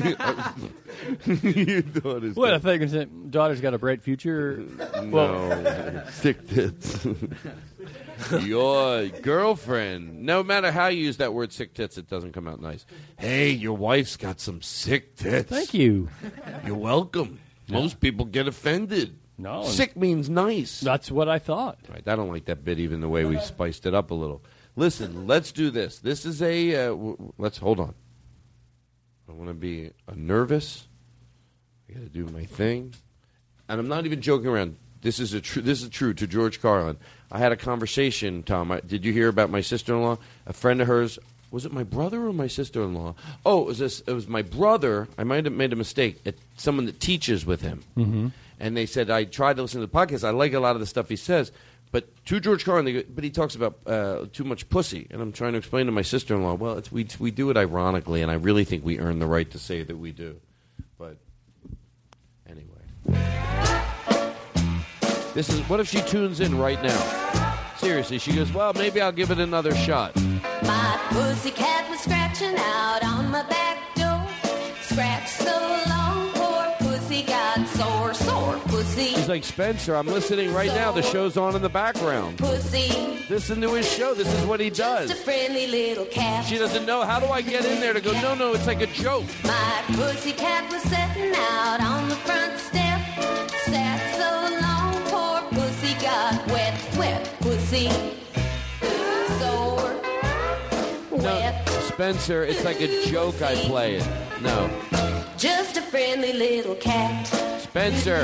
Your daughter's What, I think daughter's got a bright future? No. Sick tits. Your girlfriend, no matter how you use that word sick tits, it doesn't come out nice. Hey, your wife's got some sick tits. Thank you. You're welcome. Most people get offended. No. Sick means nice. That's what I thought. Right, I don't like that bit even the way we spiced it up a little. Listen, let's do this. This is a, let's, hold on. I want to be nervous. I got to do my thing. And I'm not even joking around. This is true to George Carlin. I had a conversation, Tom. Did you hear about my sister-in-law? A friend of hers. Was it my brother or my sister-in-law? Oh, it was my brother. I might have made a mistake. It's someone that teaches with him. Mm-hmm. And they said, I tried to listen to the podcast. I like a lot of the stuff he says. But to George Carlin, they go, but he talks about too much pussy. And I'm trying to explain to my sister-in-law, well, we do it ironically, and I really think we earn the right to say that we do. But anyway. This is, what if she tunes in right now? Seriously, she goes, well, maybe I'll give it another shot. My pussycat was scratching out on my back door. Scratched so long, poor pussy got sore pussy. She's like, Spencer, I'm listening right now. The show's on in the background. Pussy. Listen to his show. This is what he does. Just a friendly little cat. She doesn't know. How do I get in there to go, no, it's like a joke. My pussycat was sitting out on the front step. Sat so long, poor pussy got wet pussy. Sore, wet. No, Spencer, it's like a joke I play it. No. Just a friendly little cat. Spencer.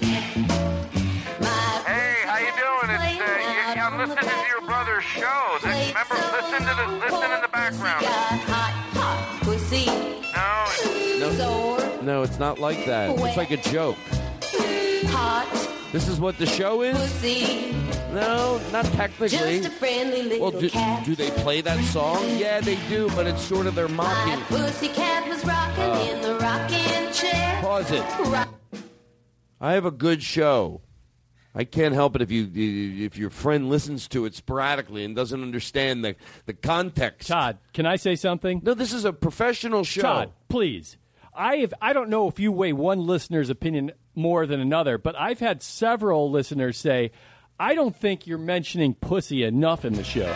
Hey, how you doing? I'm listening to your brother's show. Remember, listen in the background. Hot pussy. No, it's not like that. It's like a joke. Hot. This is what the show is? Pussy. No, not technically. Just a friendly little cat. Do they play that song? Yeah, they do, but it's sort of their mocking. My pussycat was rocking in the rocking chair. Pause it. I have a good show. I can't help it if your friend listens to it sporadically and doesn't understand the context. Todd, can I say something? No, this is a professional show. Todd, please. I don't know if you weigh one listener's opinion more than another, but I've had several listeners say, I don't think you're mentioning pussy enough in the show.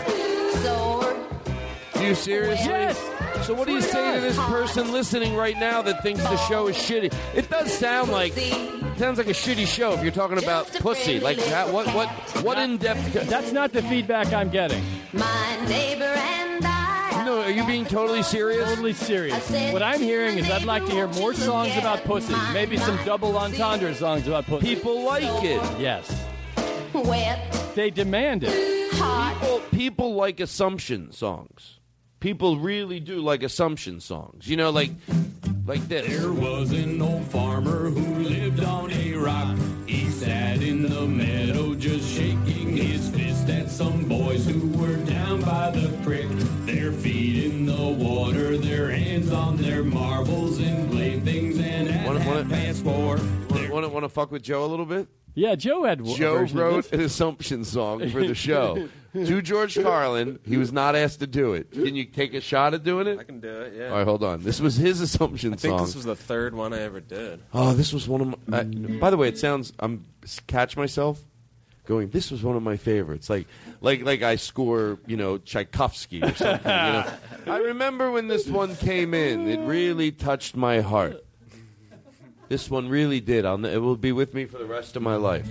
Do you seriously? Yes. So what do you say to this person listening right now that thinks the show is shitty? It does sound like a shitty show if you're talking about pussy. Like that, what in depth? That's not the feedback I'm getting. My neighbor and I. No, are you being totally serious? Totally serious. What I'm hearing is I'd like to hear more songs about pussy. Maybe some double entendre songs about pussy. People like it. Yes. Wet. They demand it. People like assumption songs. people really do like Assumption songs. You know, like this. There was an old farmer who lived on a rock. He sat in the meadow just shaking his fist at some boys who were down by the creek. Their feet in the water, their hands on their marbles and playthings, and at $4. Want to fuck with Joe a little bit? Yeah, Joe had Joe wrote an Assumption song for the show. To George Carlin. He was not asked to do it. Can you take a shot at doing it? I can do it, yeah. All right, hold on. This was his Assumption song. I think this was the third one I ever did. Oh, this was one of my... by the way, it sounds... catch myself going, this was one of my favorites. Like I score, Tchaikovsky or something. I remember when this one came in. It really touched my heart. This one really did. It will be with me for the rest of my life.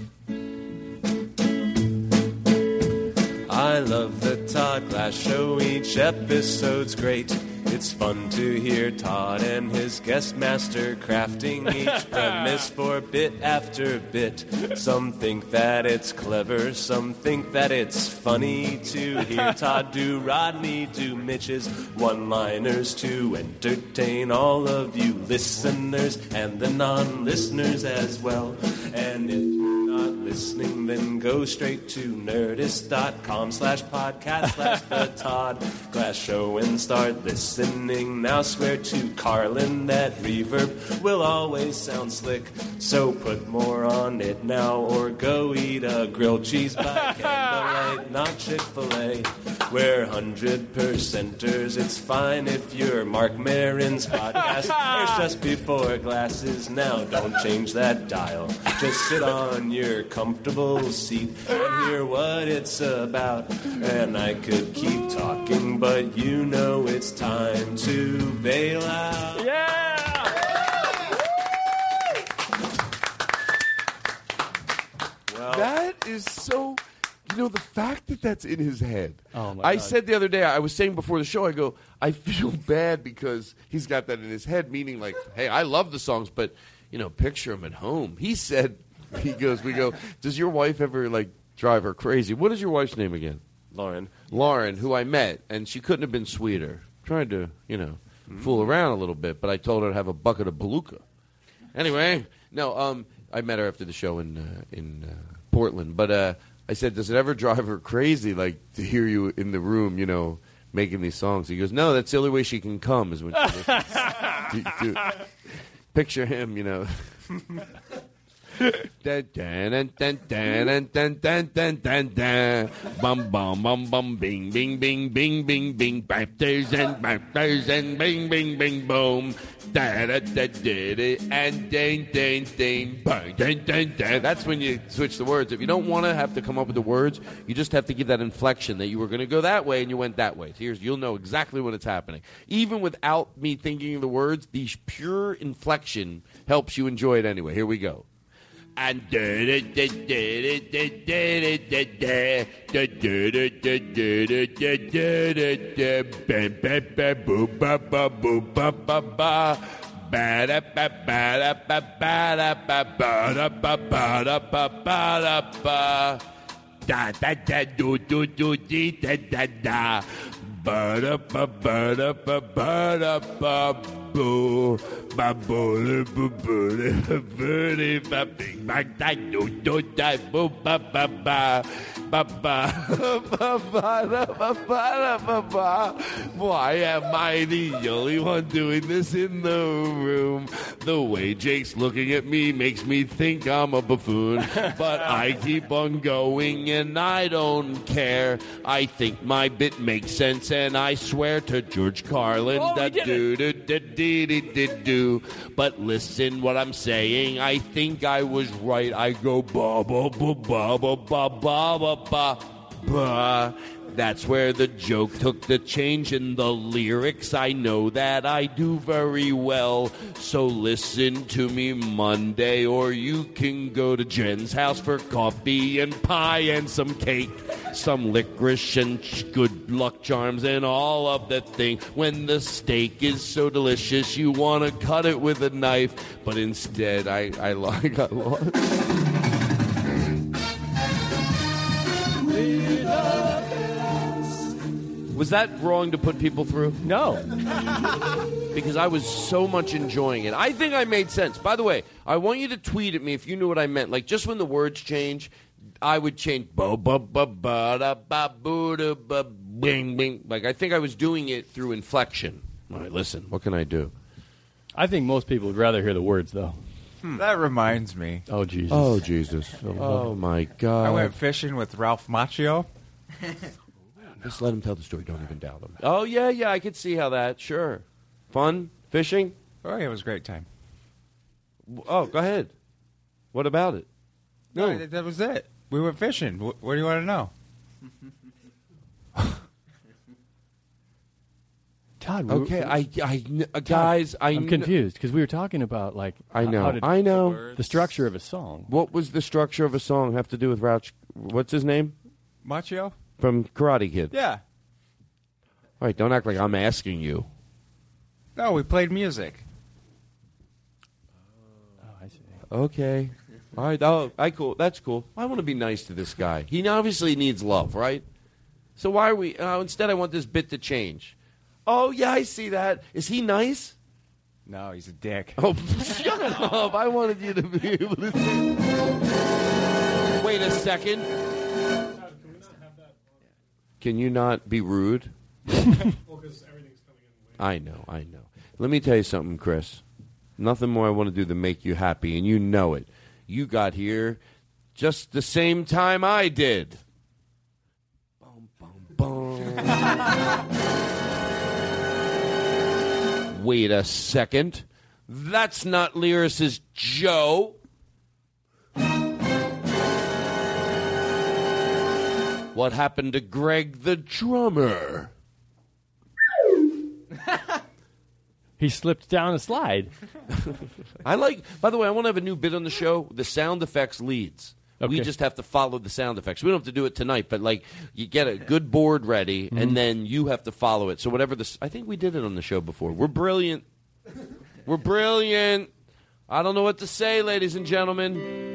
I love the Todd Glass Show. Each episode's great. It's fun to hear Todd and his guest master crafting each premise for bit after bit. Some think that it's clever, some think that it's funny to hear Todd do Rodney do Mitch's one-liners to entertain all of you listeners and the non-listeners as well. And if you're not listening, then go straight to nerdist.com/podcast/the Todd Glass Show and start listening. Now swear to Carlin that reverb will always sound slick. So put more on it now or go eat a grilled cheese by candlelight, not Chick-fil-A. We're 100%ers. It's fine if you're Mark Maron's podcast. There's just before glasses. Now don't change that dial. Just sit on your comfortable seat and hear what it's about. And I could keep talking, but you know it's time to bail out. Yeah! Well, that is so... the fact that that's in his head. Oh, my I God. said the other day, I was saying before the show, I go, I feel bad because he's got that in his head, meaning like, hey, I love the songs, but, picture him at home. He said, we go, does your wife ever, drive her crazy? What is your wife's name again? Lauren, who I met, and she couldn't have been sweeter. Tried to, fool around a little bit, but I told her to have a bucket of Beluga. Anyway, no, I met her after the show in Portland, but I said, does it ever drive her crazy, to hear you in the room, making these songs? He goes, no, that's the only way she can come is when she listens. Picture him, Bum bum bum bum bing bing bing bing bing bing baptism bing bing bing boom da da da da and ding ding ding bang ding ding ding. That's when you switch the words. If you don't want to have to come up with the words, you just have to give that inflection that you were going to go that way and you went that way. So you'll know exactly when it's happening. Even without me thinking of the words, the pure inflection helps you enjoy it anyway. Here we go. And boo, ba boo, boo, boo, boo, ba bing, ba da do do da boo, ba ba ba, ba ba, ba ba da ba ba da ba ba. Why am I the only one doing this in the room? The way Jake's looking at me makes me think I'm a buffoon, but I keep on going and I don't care. I think my bit makes sense, and I swear to George Carlin that do. But listen what I'm saying. I think I was right. I go ba ba ba ba ba ba ba ba ba ba. That's where the joke took the change in the lyrics. I know that I do very well. So listen to me Monday, or you can go to Jen's house for coffee and pie and some cake, some licorice and good luck charms and all of the thing. When the steak is so delicious, you want to cut it with a knife, but instead I got lost. Was that wrong to put people through? No. Because I was so much enjoying it. I think I made sense. By the way, I want you to tweet at me if you knew what I meant. Like, just when the words change, I would change bo ba ba ba da ba boo da ba bing bing. Like, I think I was doing it through inflection. All right, listen, what can I do? I think most people would rather hear the words, though. That reminds me. Oh, Jesus. Oh, Jesus. Oh, my God. I went fishing with Ralph Macchio. Just let him tell the story. Don't even doubt him. Oh, yeah, I could see how that. Sure. Fun? Fishing? Oh, yeah, it was a great time. Oh, go ahead. What about it? No, that was it. We went fishing. What do you want to know? Todd, okay, guys, I'm confused because we were talking about like I know, the structure of a song. What was the structure of a song have to do with Ralph? What's his name? Macchio? From Karate Kid. Yeah. All right, don't act like I'm asking you. No, we played music. Oh, I see. Okay. All right, cool. That's cool. I want to be nice to this guy. He obviously needs love, right? So why are we... instead, I want this bit to change. Oh, yeah, I see that. Is he nice? No, he's a dick. Oh, shut up. I wanted you to be able to say... Wait a second. Can you not be rude? I know. Let me tell you something, Chris. Nothing more I want to do than make you happy, and you know it. You got here just the same time I did. Bum, bum, bum. Wait a second. That's not Lyris's Joe. What happened to Greg the drummer? He slipped down a slide. By the way, I want to have a new bit on the show, the sound effects leads. Okay. We just have to follow the sound effects. We don't have to do it tonight, but like you get a good board ready, and then you have to follow it. So whatever I think we did it on the show before. We're brilliant. We're brilliant. I don't know what to say, ladies and gentlemen.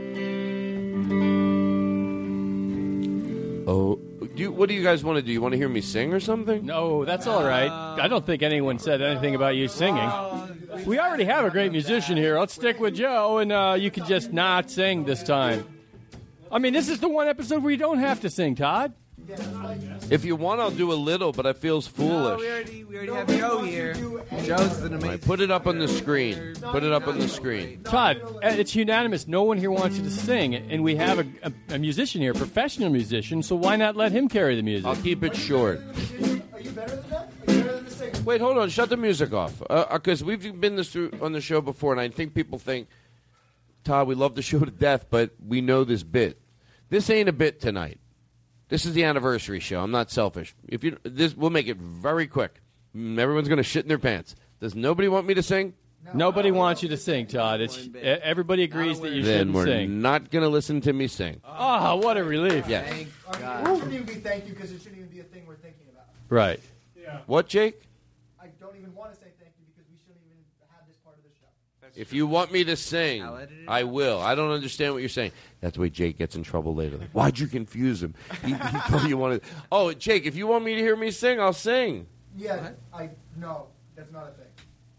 Oh, what do you guys want to do? You want to hear me sing or something? No, that's all right. I don't think anyone said anything about you singing. We already have a great musician here. Let's stick with Joe, and you can just not sing this time. I mean, this is the one episode where you don't have to sing, Todd. If you want, I'll do a little, but it feels foolish. No, we already have Joe here. Joe's an amazing. Right, put it up on the screen. Put it up on the screen. Todd, it's unanimous. No one here wants you to sing, and we have a musician here, a professional musician, so why not let him carry the music? I'll keep it short. Are you better than that? Are you better than the singer? Wait, hold on. Shut the music off. Because we've been on the show before, and I think people think, Todd, we love the show to death, but we know this bit. This ain't a bit tonight. This is the anniversary show. I'm not selfish. We'll make it very quick. Everyone's going to shit in their pants. Does nobody want me to sing? Nobody wants you to sing, Todd. Everybody agrees that you shouldn't sing. Then we're not going to listen to me sing. Oh, what a relief. Yes. It shouldn't even be thank you because it shouldn't even be a thing we're thinking about. Right. Yeah. What, Jake? I don't even want to say thank you because we shouldn't even have this part of the show. If you want me to sing, I will. I don't understand what you're saying. That's the way Jake gets in trouble later. Like, why'd you confuse him? He thought you wanted... Oh, Jake, if you want me to hear me sing, I'll sing. Yeah, no, that's not a thing.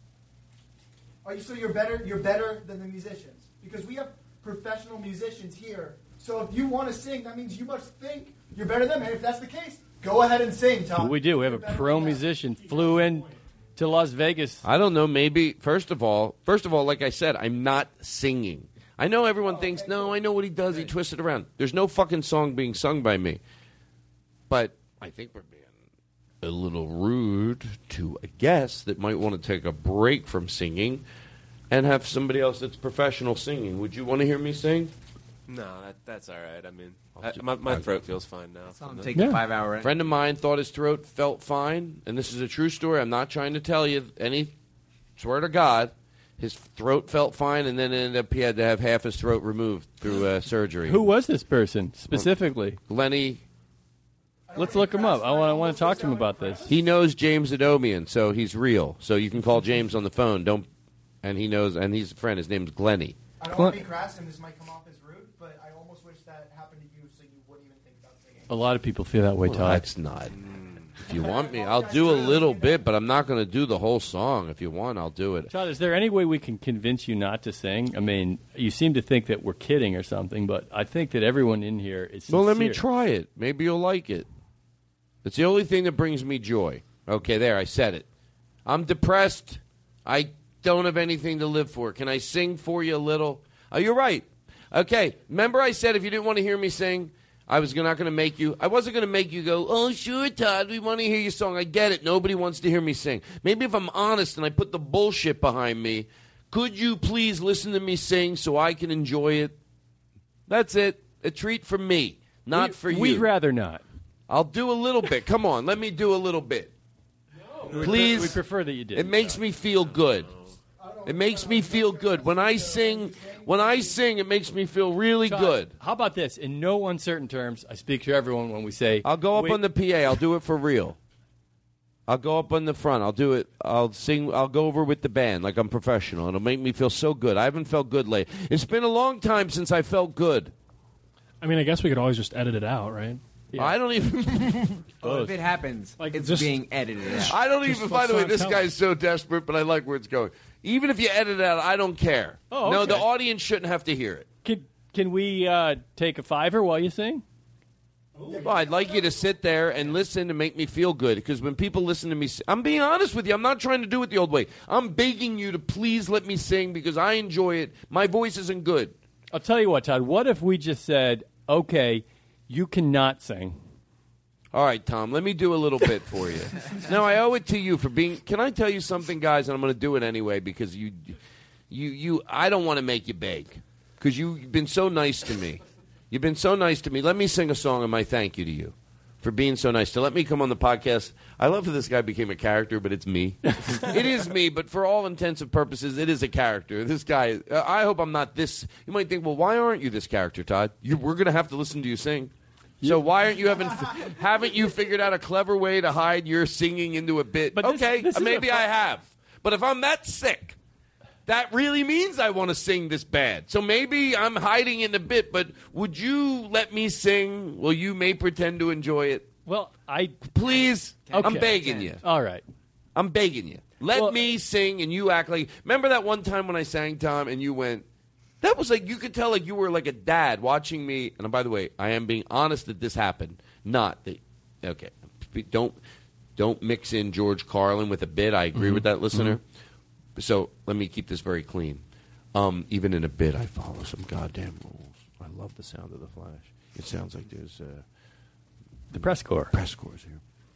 So you're better than the musicians because we have professional musicians here. So if you want to sing, that means you must think you're better than them. And if that's the case, go ahead and sing, Tom. We do. We have a pro musician flew in to Las Vegas. I don't know. Maybe first of all, like I said, I'm not singing. I know everyone thinks, no, I know what he does. He twists it around. There's no fucking song being sung by me. But I think we're being a little rude to a guest that might want to take a break from singing and have somebody else that's professional singing. Would you want to hear me sing? No, that's all right. I mean, my throat feels fine now. Take a 5-hour. A friend of mine thought his throat felt fine, and this is a true story. I'm not trying to tell you any. Swear to God, his throat felt fine, and then ended up he had to have half his throat removed through surgery. Who was this person specifically? Lenny. Let's look him up. I want to talk to him about this. He knows James Adomian, so he's real. So you can call James on the phone. And he knows, and he's a friend. His name's Glenny. I don't want to be crass, and this might come off as rude, but I almost wish that happened to you so you wouldn't even think about singing. A lot of people feel that way, Todd. That's not. If you want me, I'll do a little bit, but I'm not going to do the whole song. If you want, I'll do it. Todd, is there any way we can convince you not to sing? I mean, you seem to think that we're kidding or something, but I think that everyone in here is sincere. Well, let me try it. Maybe you'll like it. It's the only thing that brings me joy. Okay, there, I said it. I'm depressed. I don't have anything to live for. Can I sing for you a little? Oh, you're right. Okay, remember I said if you didn't want to hear me sing, I wasn't going to make you go, oh, sure, Todd, we want to hear your song. I get it. Nobody wants to hear me sing. Maybe if I'm honest and I put the bullshit behind me, could you please listen to me sing so I can enjoy it? That's it. A treat for me, not for you. We'd rather not. I'll do a little bit. Come on, let me do a little bit. Please. We prefer that you did. It makes me feel good. It makes me feel good. When I sing, it makes me feel really Todd, good. How about this? In no uncertain terms, I speak to everyone when we say... I'll go up on the PA. I'll do it for real. I'll go up on the front. I'll do it. I'll sing. I'll go over with the band like I'm professional. It'll make me feel so good. I haven't felt good lately. It's been a long time since I felt good. I mean, I guess we could always just edit it out, right? Yeah. I don't even... If it happens, it's just being edited out. I don't even... By the way, this guy's so desperate, but I like where it's going. Even if you edit it out, I don't care. Oh, okay. No, the audience shouldn't have to hear it. Can we take a $5 while you sing? Well, I'd like you to sit there and listen and make me feel good. Because when people listen to me, I'm being honest with you. I'm not trying to do it the old way. I'm begging you to please let me sing because I enjoy it. My voice isn't good. I'll tell you what, Todd. What if we just said, okay, you cannot sing. All right, Tom, let me do a little bit for you. Now, I owe it to you for being... Can I tell you something, guys? And I'm going to do it anyway because I don't want to make you beg because you've been so nice to me. You've been so nice to me. Let me sing a song of my thank you to you for being so nice. To let me come on the podcast. I love that this guy became a character, but it's me. It is me, but for all intents and purposes, it is a character. This guy, I hope I'm not this. You might think, well, why aren't you this character, Todd? We're going to have to listen to you sing. So why aren't you haven't you figured out a clever way to hide your singing into a bit? But this maybe I have. But if I'm that sick, that really means I want to sing this bad. So maybe I'm hiding in a bit, but would you let me sing? Well, you may pretend to enjoy it. Well, Please, okay. I'm begging you. All right. I'm begging you. Let me sing and you act like... Remember that one time when I sang, Tom, and you went... That was like, you could tell like you were like a dad watching me. And by the way, I am being honest that this happened. Not that, okay, don't mix in George Carlin with a bit. I agree with that listener. Mm-hmm. So let me keep this very clean. Even in a bit, I follow some goddamn rules. I love the sound of the Flash. It sounds like there's the press corps. Press corps here.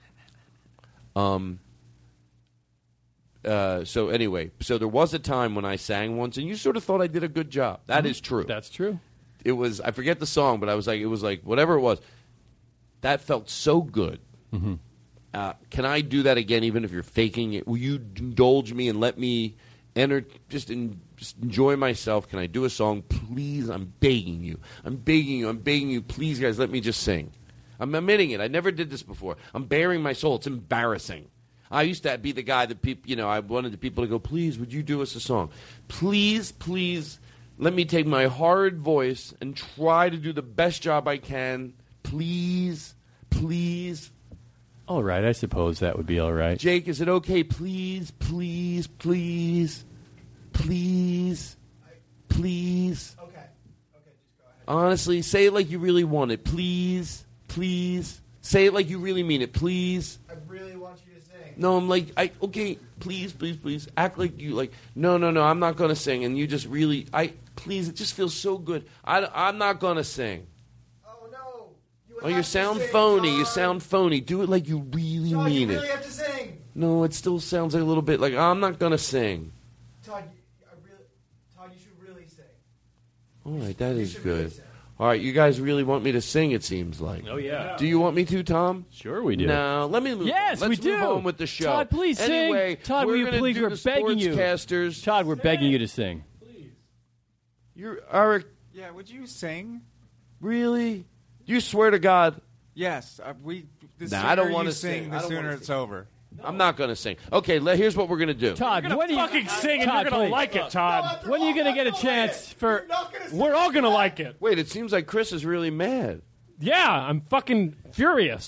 So anyway, so there was a time when I sang once, and you sort of thought I did a good job. That is true. That's true. It was, I forget the song, but it was like, whatever it was, that felt so good. Mm-hmm. Can I do that again, even if you're faking it? Will you indulge me and let me just enjoy myself? Can I do a song? Please, I'm begging you. I'm begging you. Please, guys, let me just sing. I'm admitting it. I never did this before. I'm bearing my soul. It's embarrassing. I used to be the guy that people, I wanted the people to go, please, would you do us a song? Please, please, let me take my hard voice and try to do the best job I can. Please, please. All right, I suppose that would be all right. Jake, is it okay? Please, please, please, please, please. Okay, just go ahead. Honestly, say it like you really want it. Please, please. Say it like you really mean it. Please. I really want you to sing. No, I'm like, okay, please, please, please. Act like you, like, no, I'm not going to sing. And you just really, please, it just feels so good. I'm not going to sing. Oh, no. You sound phony. Todd. You sound phony. Do it like you really Todd, mean you it. really have to sing. No, it still sounds like a little bit like, I'm not going to sing. Todd, you should really sing. All right, that is good. Really all right, you guys really want me to sing, it seems like. Oh, yeah. Do you want me to, Tom? Sure we do. No, let me move Yes, on. we do. Let's move on with the show. Todd, please anyway, sing. Todd, will you please? We're begging you. Todd, we're begging you to sing. Please. You're Eric. Yeah, would you sing? Really? You swear to God? Yes. I don't want to sing. The sooner it's over. I'm not going to sing. Okay, here's what we're going to do. Todd, you're going to fucking sing and Todd, you're going to like it, Todd. When are you going to get a chance for... We're all going to like it. Wait, it seems like Chris is really mad. Yeah, I'm fucking furious.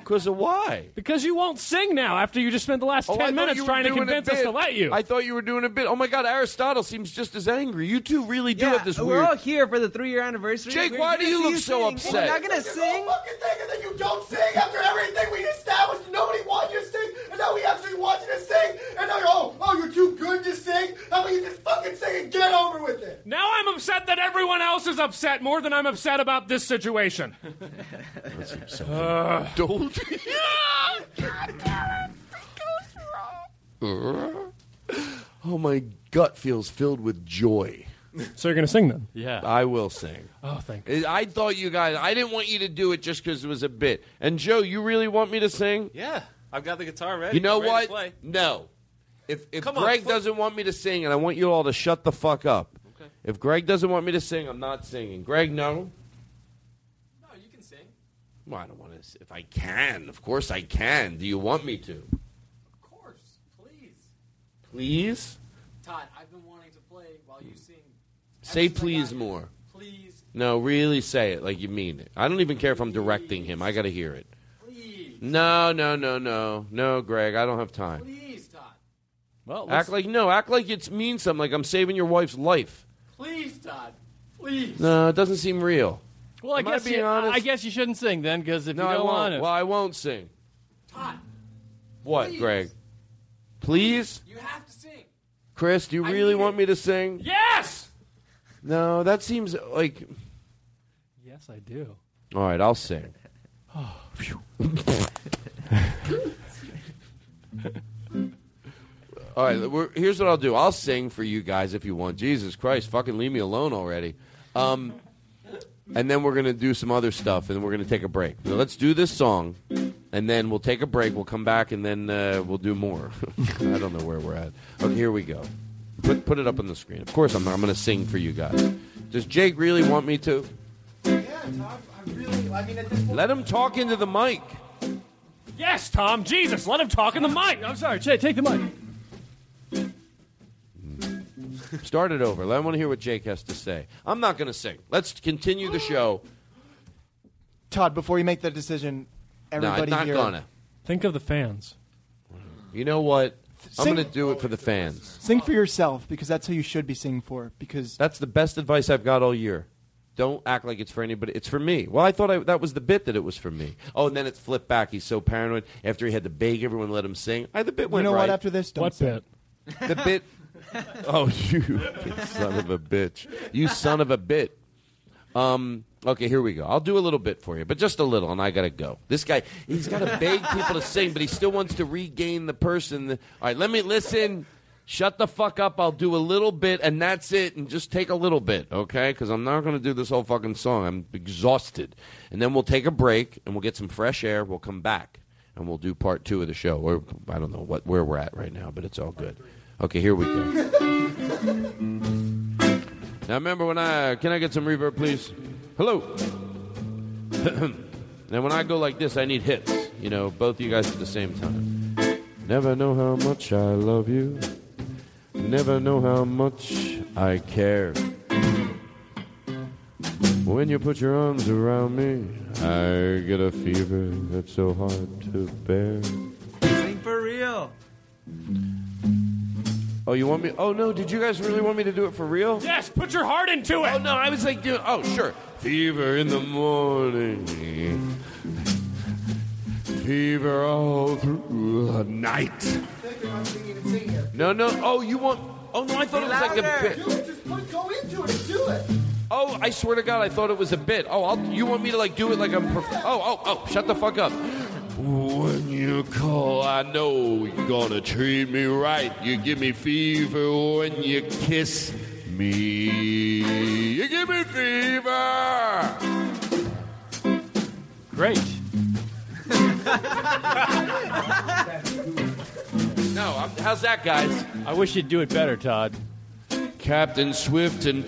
Because of why? Because you won't sing now after you just spent the last 10 minutes trying to convince us to let you. I thought you were doing a bit. Oh, my God, Aristotle seems just as angry. You two really do Yeah, have this we're weird... all here for the 3-year anniversary. Jake, We're why gonna do you see look so sing. upset? We're not going to sing. fucking thing, and then you don't sing after everything we established. Nobody wanted you to sing, and now we actually want you to sing. And now you're too good to sing. How about you just fucking sing and get over with it? Now I'm upset that everyone else is upset more than I'm upset about this situation. Don't. Oh, my gut feels filled with joy. So you're going to sing then? Yeah. I will sing. Oh, thank you. I thought you guys... I didn't want you to do it just because it was a bit. And, Joe, you really want me to sing? Yeah, I've got the guitar ready. You know I'm ready what? to play. No. If Come on, Greg doesn't want me to sing, and I want you all to shut the fuck up. Okay. If Greg doesn't want me to sing, I'm not singing. Greg, no? No, you can sing. Well, I don't want to... If I can. Of course I can. Do you want me to? Of course. Please. Please? Todd, I've been wanting to play while you sing. Say please more. Please. No, really say it like you mean it. I don't even care if I'm directing him. I got to hear it. Please. No, Greg. I don't have time. Please, Todd. Well, Act like it means something. Like I'm saving your wife's life. Please, Todd. Please. No, it doesn't seem real. Well, I Am I guess being honest? I guess you shouldn't sing then, because if No, you I don't won't. want to, Well, I won't sing. Todd. What, Please. Greg? Please, You have to sing. Chris? Do you really want me to sing? Yes. No, that seems like. yes, I do. All right, I'll sing. All right, here's what I'll do. I'll sing for you guys if you want. Jesus Christ, fucking leave me alone already. And then we're going to do some other stuff, and then we're going to take a break. So let's do this song, and then we'll take a break. We'll come back, and then we'll do more. I don't know where we're at. Okay, here we go. Put it up on the screen. Of course, I'm going to sing for you guys. Does Jake really want me to? Yeah, Todd, I mean, at this point... Let him talk into the mic. Yes, Tom. Jesus, let him talk in the mic. I'm sorry, Jay, take the mic. Start it over. I want to hear what Jake has to say. I'm not going to sing. Let's continue the show. Todd, before you make that decision, everybody no, I'm not here... gonna. Think of the fans. You know what? I'm Sing- going to do it for the fans. Sing for yourself, because that's who you should be singing for, because... That's the best advice I've got all year. Don't act like it's for anybody. It's for me. Well, I thought that was the bit that it was for me. Oh, and then it flipped back. He's so paranoid. After he had to beg everyone to let him sing, the bit went You know right. what, after this, don't What sing. bit? The bit... Oh, you son of a bitch. You son of a bit. Okay, here we go. I'll do a little bit for you, but just a little, and I got to go. This guy, he's got to beg people to sing, but he still wants to regain the person. All right, let me listen. Shut the fuck up. I'll do a little bit, and that's it, and just take a little bit, okay? Because I'm not going to do this whole fucking song. I'm exhausted. And then we'll take a break, and we'll get some fresh air. We'll come back, and we'll do part 2 of the show. Or I don't know where we're at right now, but it's all good. Okay, here we go. Now remember can I get some reverb, please? Hello. Now when I go like this, I need hits. You know, both of you guys at the same time. Never know how much I love you. Never know how much I care. When you put your arms around me, I get a fever that's so hard to bear. Sing for real. Oh, you want me? Oh, no. Did you guys really want me to do it for real? Yes, put your heart into it. Oh, no. I was like, oh, sure. Fever in the morning. Fever all through the night. No. Oh, you want... Oh, no. I thought it was like a bit. Do it, just go into it and do it. Oh, I swear to God, I thought it was a bit. Oh, you want me to, do it like I'm... Oh, shut the fuck up. When you call, I know you're gonna treat me right. You give me fever when you kiss me. You give me fever. Great. No, how's that, guys? I wish you'd do it better, Todd. Captain Swift and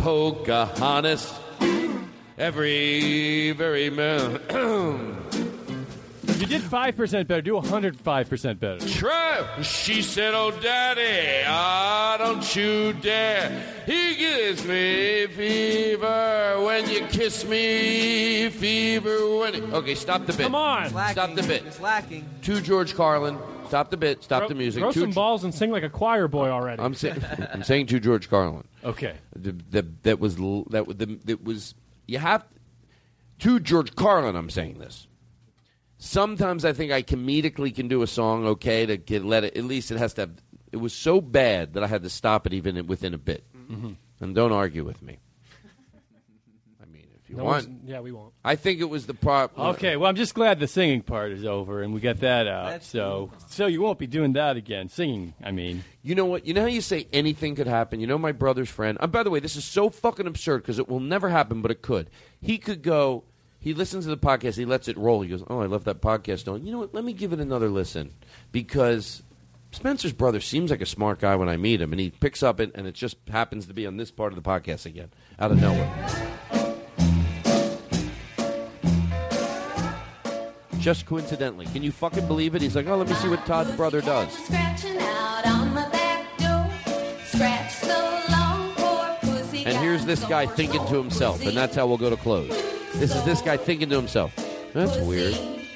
Pocahontas. Every man... You did 5% better. Do 105% better. Try. She said, "Oh, Daddy, don't you dare. He gives me fever when you kiss me. Fever when..." Okay, stop the bit. Come on. Stop the bit. It's lacking. To George Carlin. Stop the bit. Stop the music. Throw some balls and sing like a choir boy already. I'm saying to George Carlin. Okay. That was you have to George Carlin. I'm saying this. Sometimes I think I comedically can do a song okay to let it. At least it has to have. It was so bad that I had to stop it even within a bit. Mm-hmm. And don't argue with me. I mean, if you want, yeah, we won't. I think it was the part. Okay, well, I'm just glad the singing part is over and we got that out. So you won't be doing that again. Singing, I mean. You know what? You know how you say anything could happen? You know my brother's friend? By the way, this is so fucking absurd because it will never happen, but it could. He could go, he listens to the podcast, he lets it roll. He goes, "Oh, I left that podcast on. You know what? Let me give it another listen." Because Spencer's brother seems like a smart guy when I meet him, and he picks up it, and it just happens to be on this part of the podcast again, out of nowhere. Just coincidentally. Can you fucking believe it? He's like, "Oh, let me see what Todd's brother does." And here's this guy thinking to himself, and that's how we'll go to close. This is this guy thinking to himself. That's weird.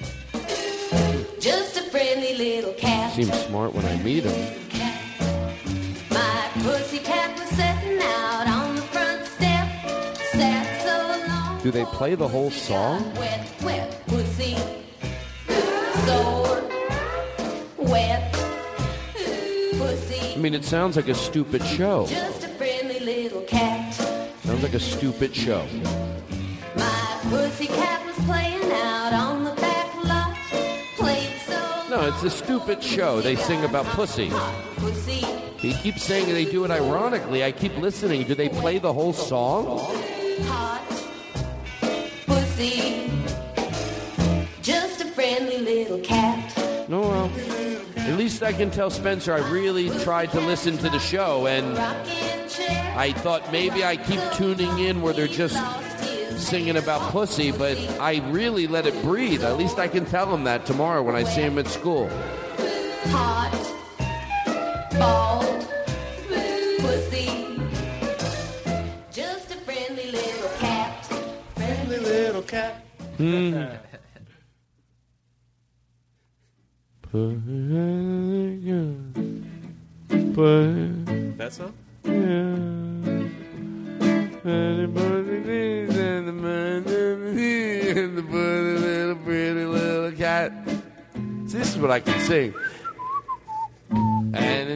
Just a friendly little cat. Seems smart when I meet him. My pussycat was sitting out on the front step. Sat so long. Do they play the whole song? Wet, wet pussy. Sore. Wet pussy. I mean, it sounds like a stupid show. Just a friendly little cat. Sounds like a stupid show. My pussycat was playing out on the back lot. Played so No, it's a stupid show. They sing about pussy. pussy. He keeps saying they do it ironically. I keep listening. Do they play the whole song? Hot pussy. Just a friendly little cat. Oh, well. At least I can tell Spencer I really tried to listen to the show, and I thought maybe I keep tuning in where they're just singing about pussy, but I really let it breathe. At least I can tell him that tomorrow when I see him at school. Hot, bald, pussy. Just a friendly little cat. Friendly little cat. That song? Little cat. This is what I can sing. At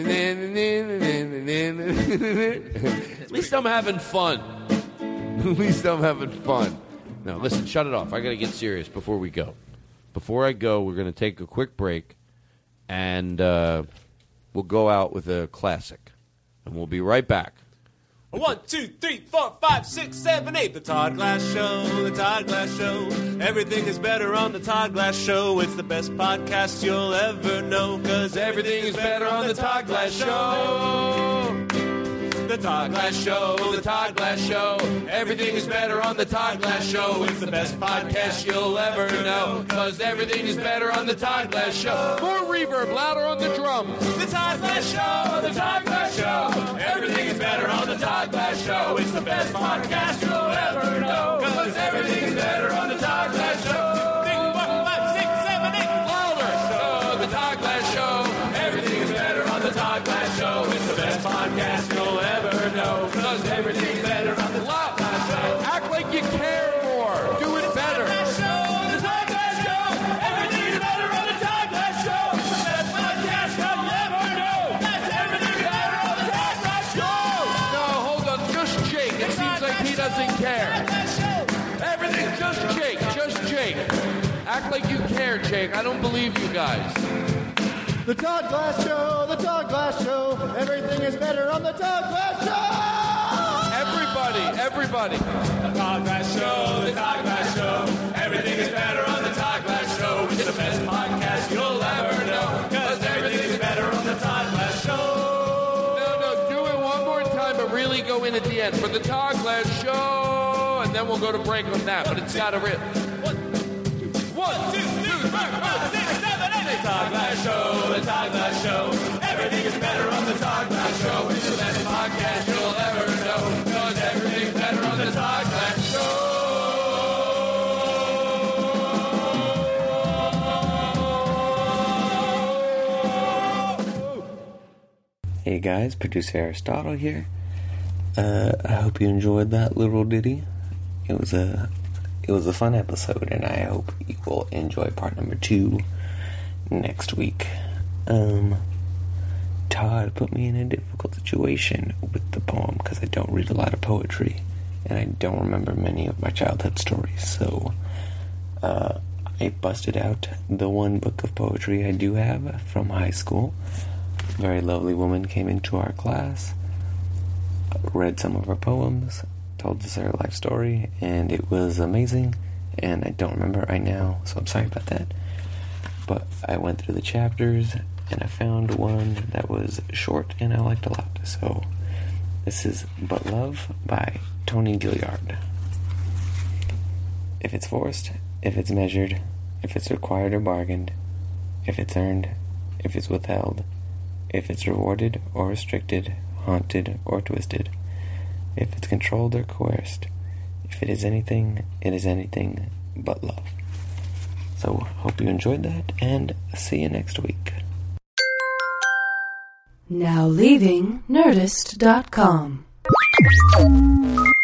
least I'm having fun. At least I'm having fun. Now, listen, shut it off. I got to get serious before we go. Before I go, we're going to take a quick break, and we'll go out with a classic. And we'll be right back. 1, 2, 3, 4, 5, 6, 7, 8. The Todd Glass Show, the Todd Glass Show. Everything is better on the Todd Glass Show. It's the best podcast you'll ever know, 'cause everything is better on the Todd Glass Show. The Todd Glass Show, the Todd Glass Show. Everything is better on the Todd Glass Show. It's the best podcast you'll ever know, 'cause everything is better on the Todd Glass Show. More reverb, louder on the drums. The Todd Glass Show, the Todd Glass Show. Everything is better on the Todd Glass Show. It's the best podcast you'll ever know, 'cause everything is better on the Todd Glass Show. 3, 4, 5, 6, 7, 8. Louder. Show, the Todd Glass Show. Everything is better on the Todd Glass Show. It's the best podcast you'll ever know, 'cause everything is better on the Todd Glass Show. Act like you care more. Do it better. The Todd Glass Show. Everything is better on the Todd Glass Show. It's the best podcast you'll ever know. Everything is better on the Todd Glass Show. No, hold on. Just Jake. It seems like he doesn't care. Everything, just Jake. Just Jake. Act like you care, Jake. I don't believe you guys. The Todd Glass Show, the Todd Glass Show. Everything is better on the Todd Glass Show. Everybody. The Todd Glass Show, the Todd Glass Show. Everything is better on the Todd Glass Show. It's the best podcast you'll ever know, 'cause everything is better on the Todd Glass Show. No, do it one more time, but really go in at the end for the Todd Glass Show, and then we'll go to break on that. But it's got to rip. 1, 2, 3. Everything's better on the Todd Glass Show. It's the best podcast you'll ever know. Because everything's better on the Todd Glass Show. Hey guys, producer Aristotle here. I hope you enjoyed that little ditty. It was a fun episode, and I hope you will enjoy part number 2 next week. Todd put me in a difficult situation with the poem because I don't read a lot of poetry, and I don't remember many of my childhood stories. So I busted out the one book of poetry I do have from high school. A very lovely woman came into our class, read some of her poems, told us her life story, and it was amazing, and I don't remember it right now, so I'm sorry about that. But I went through the chapters, and I found one that was short, and I liked a lot. So this is But Love by Tony Gilliard. If it's forced, if it's measured, if it's required or bargained, if it's earned, if it's withheld, if it's rewarded or restricted, haunted or twisted, if it's controlled or coerced, if it is anything but love. So, hope you enjoyed that, and see you next week. Now leaving Nerdist.com.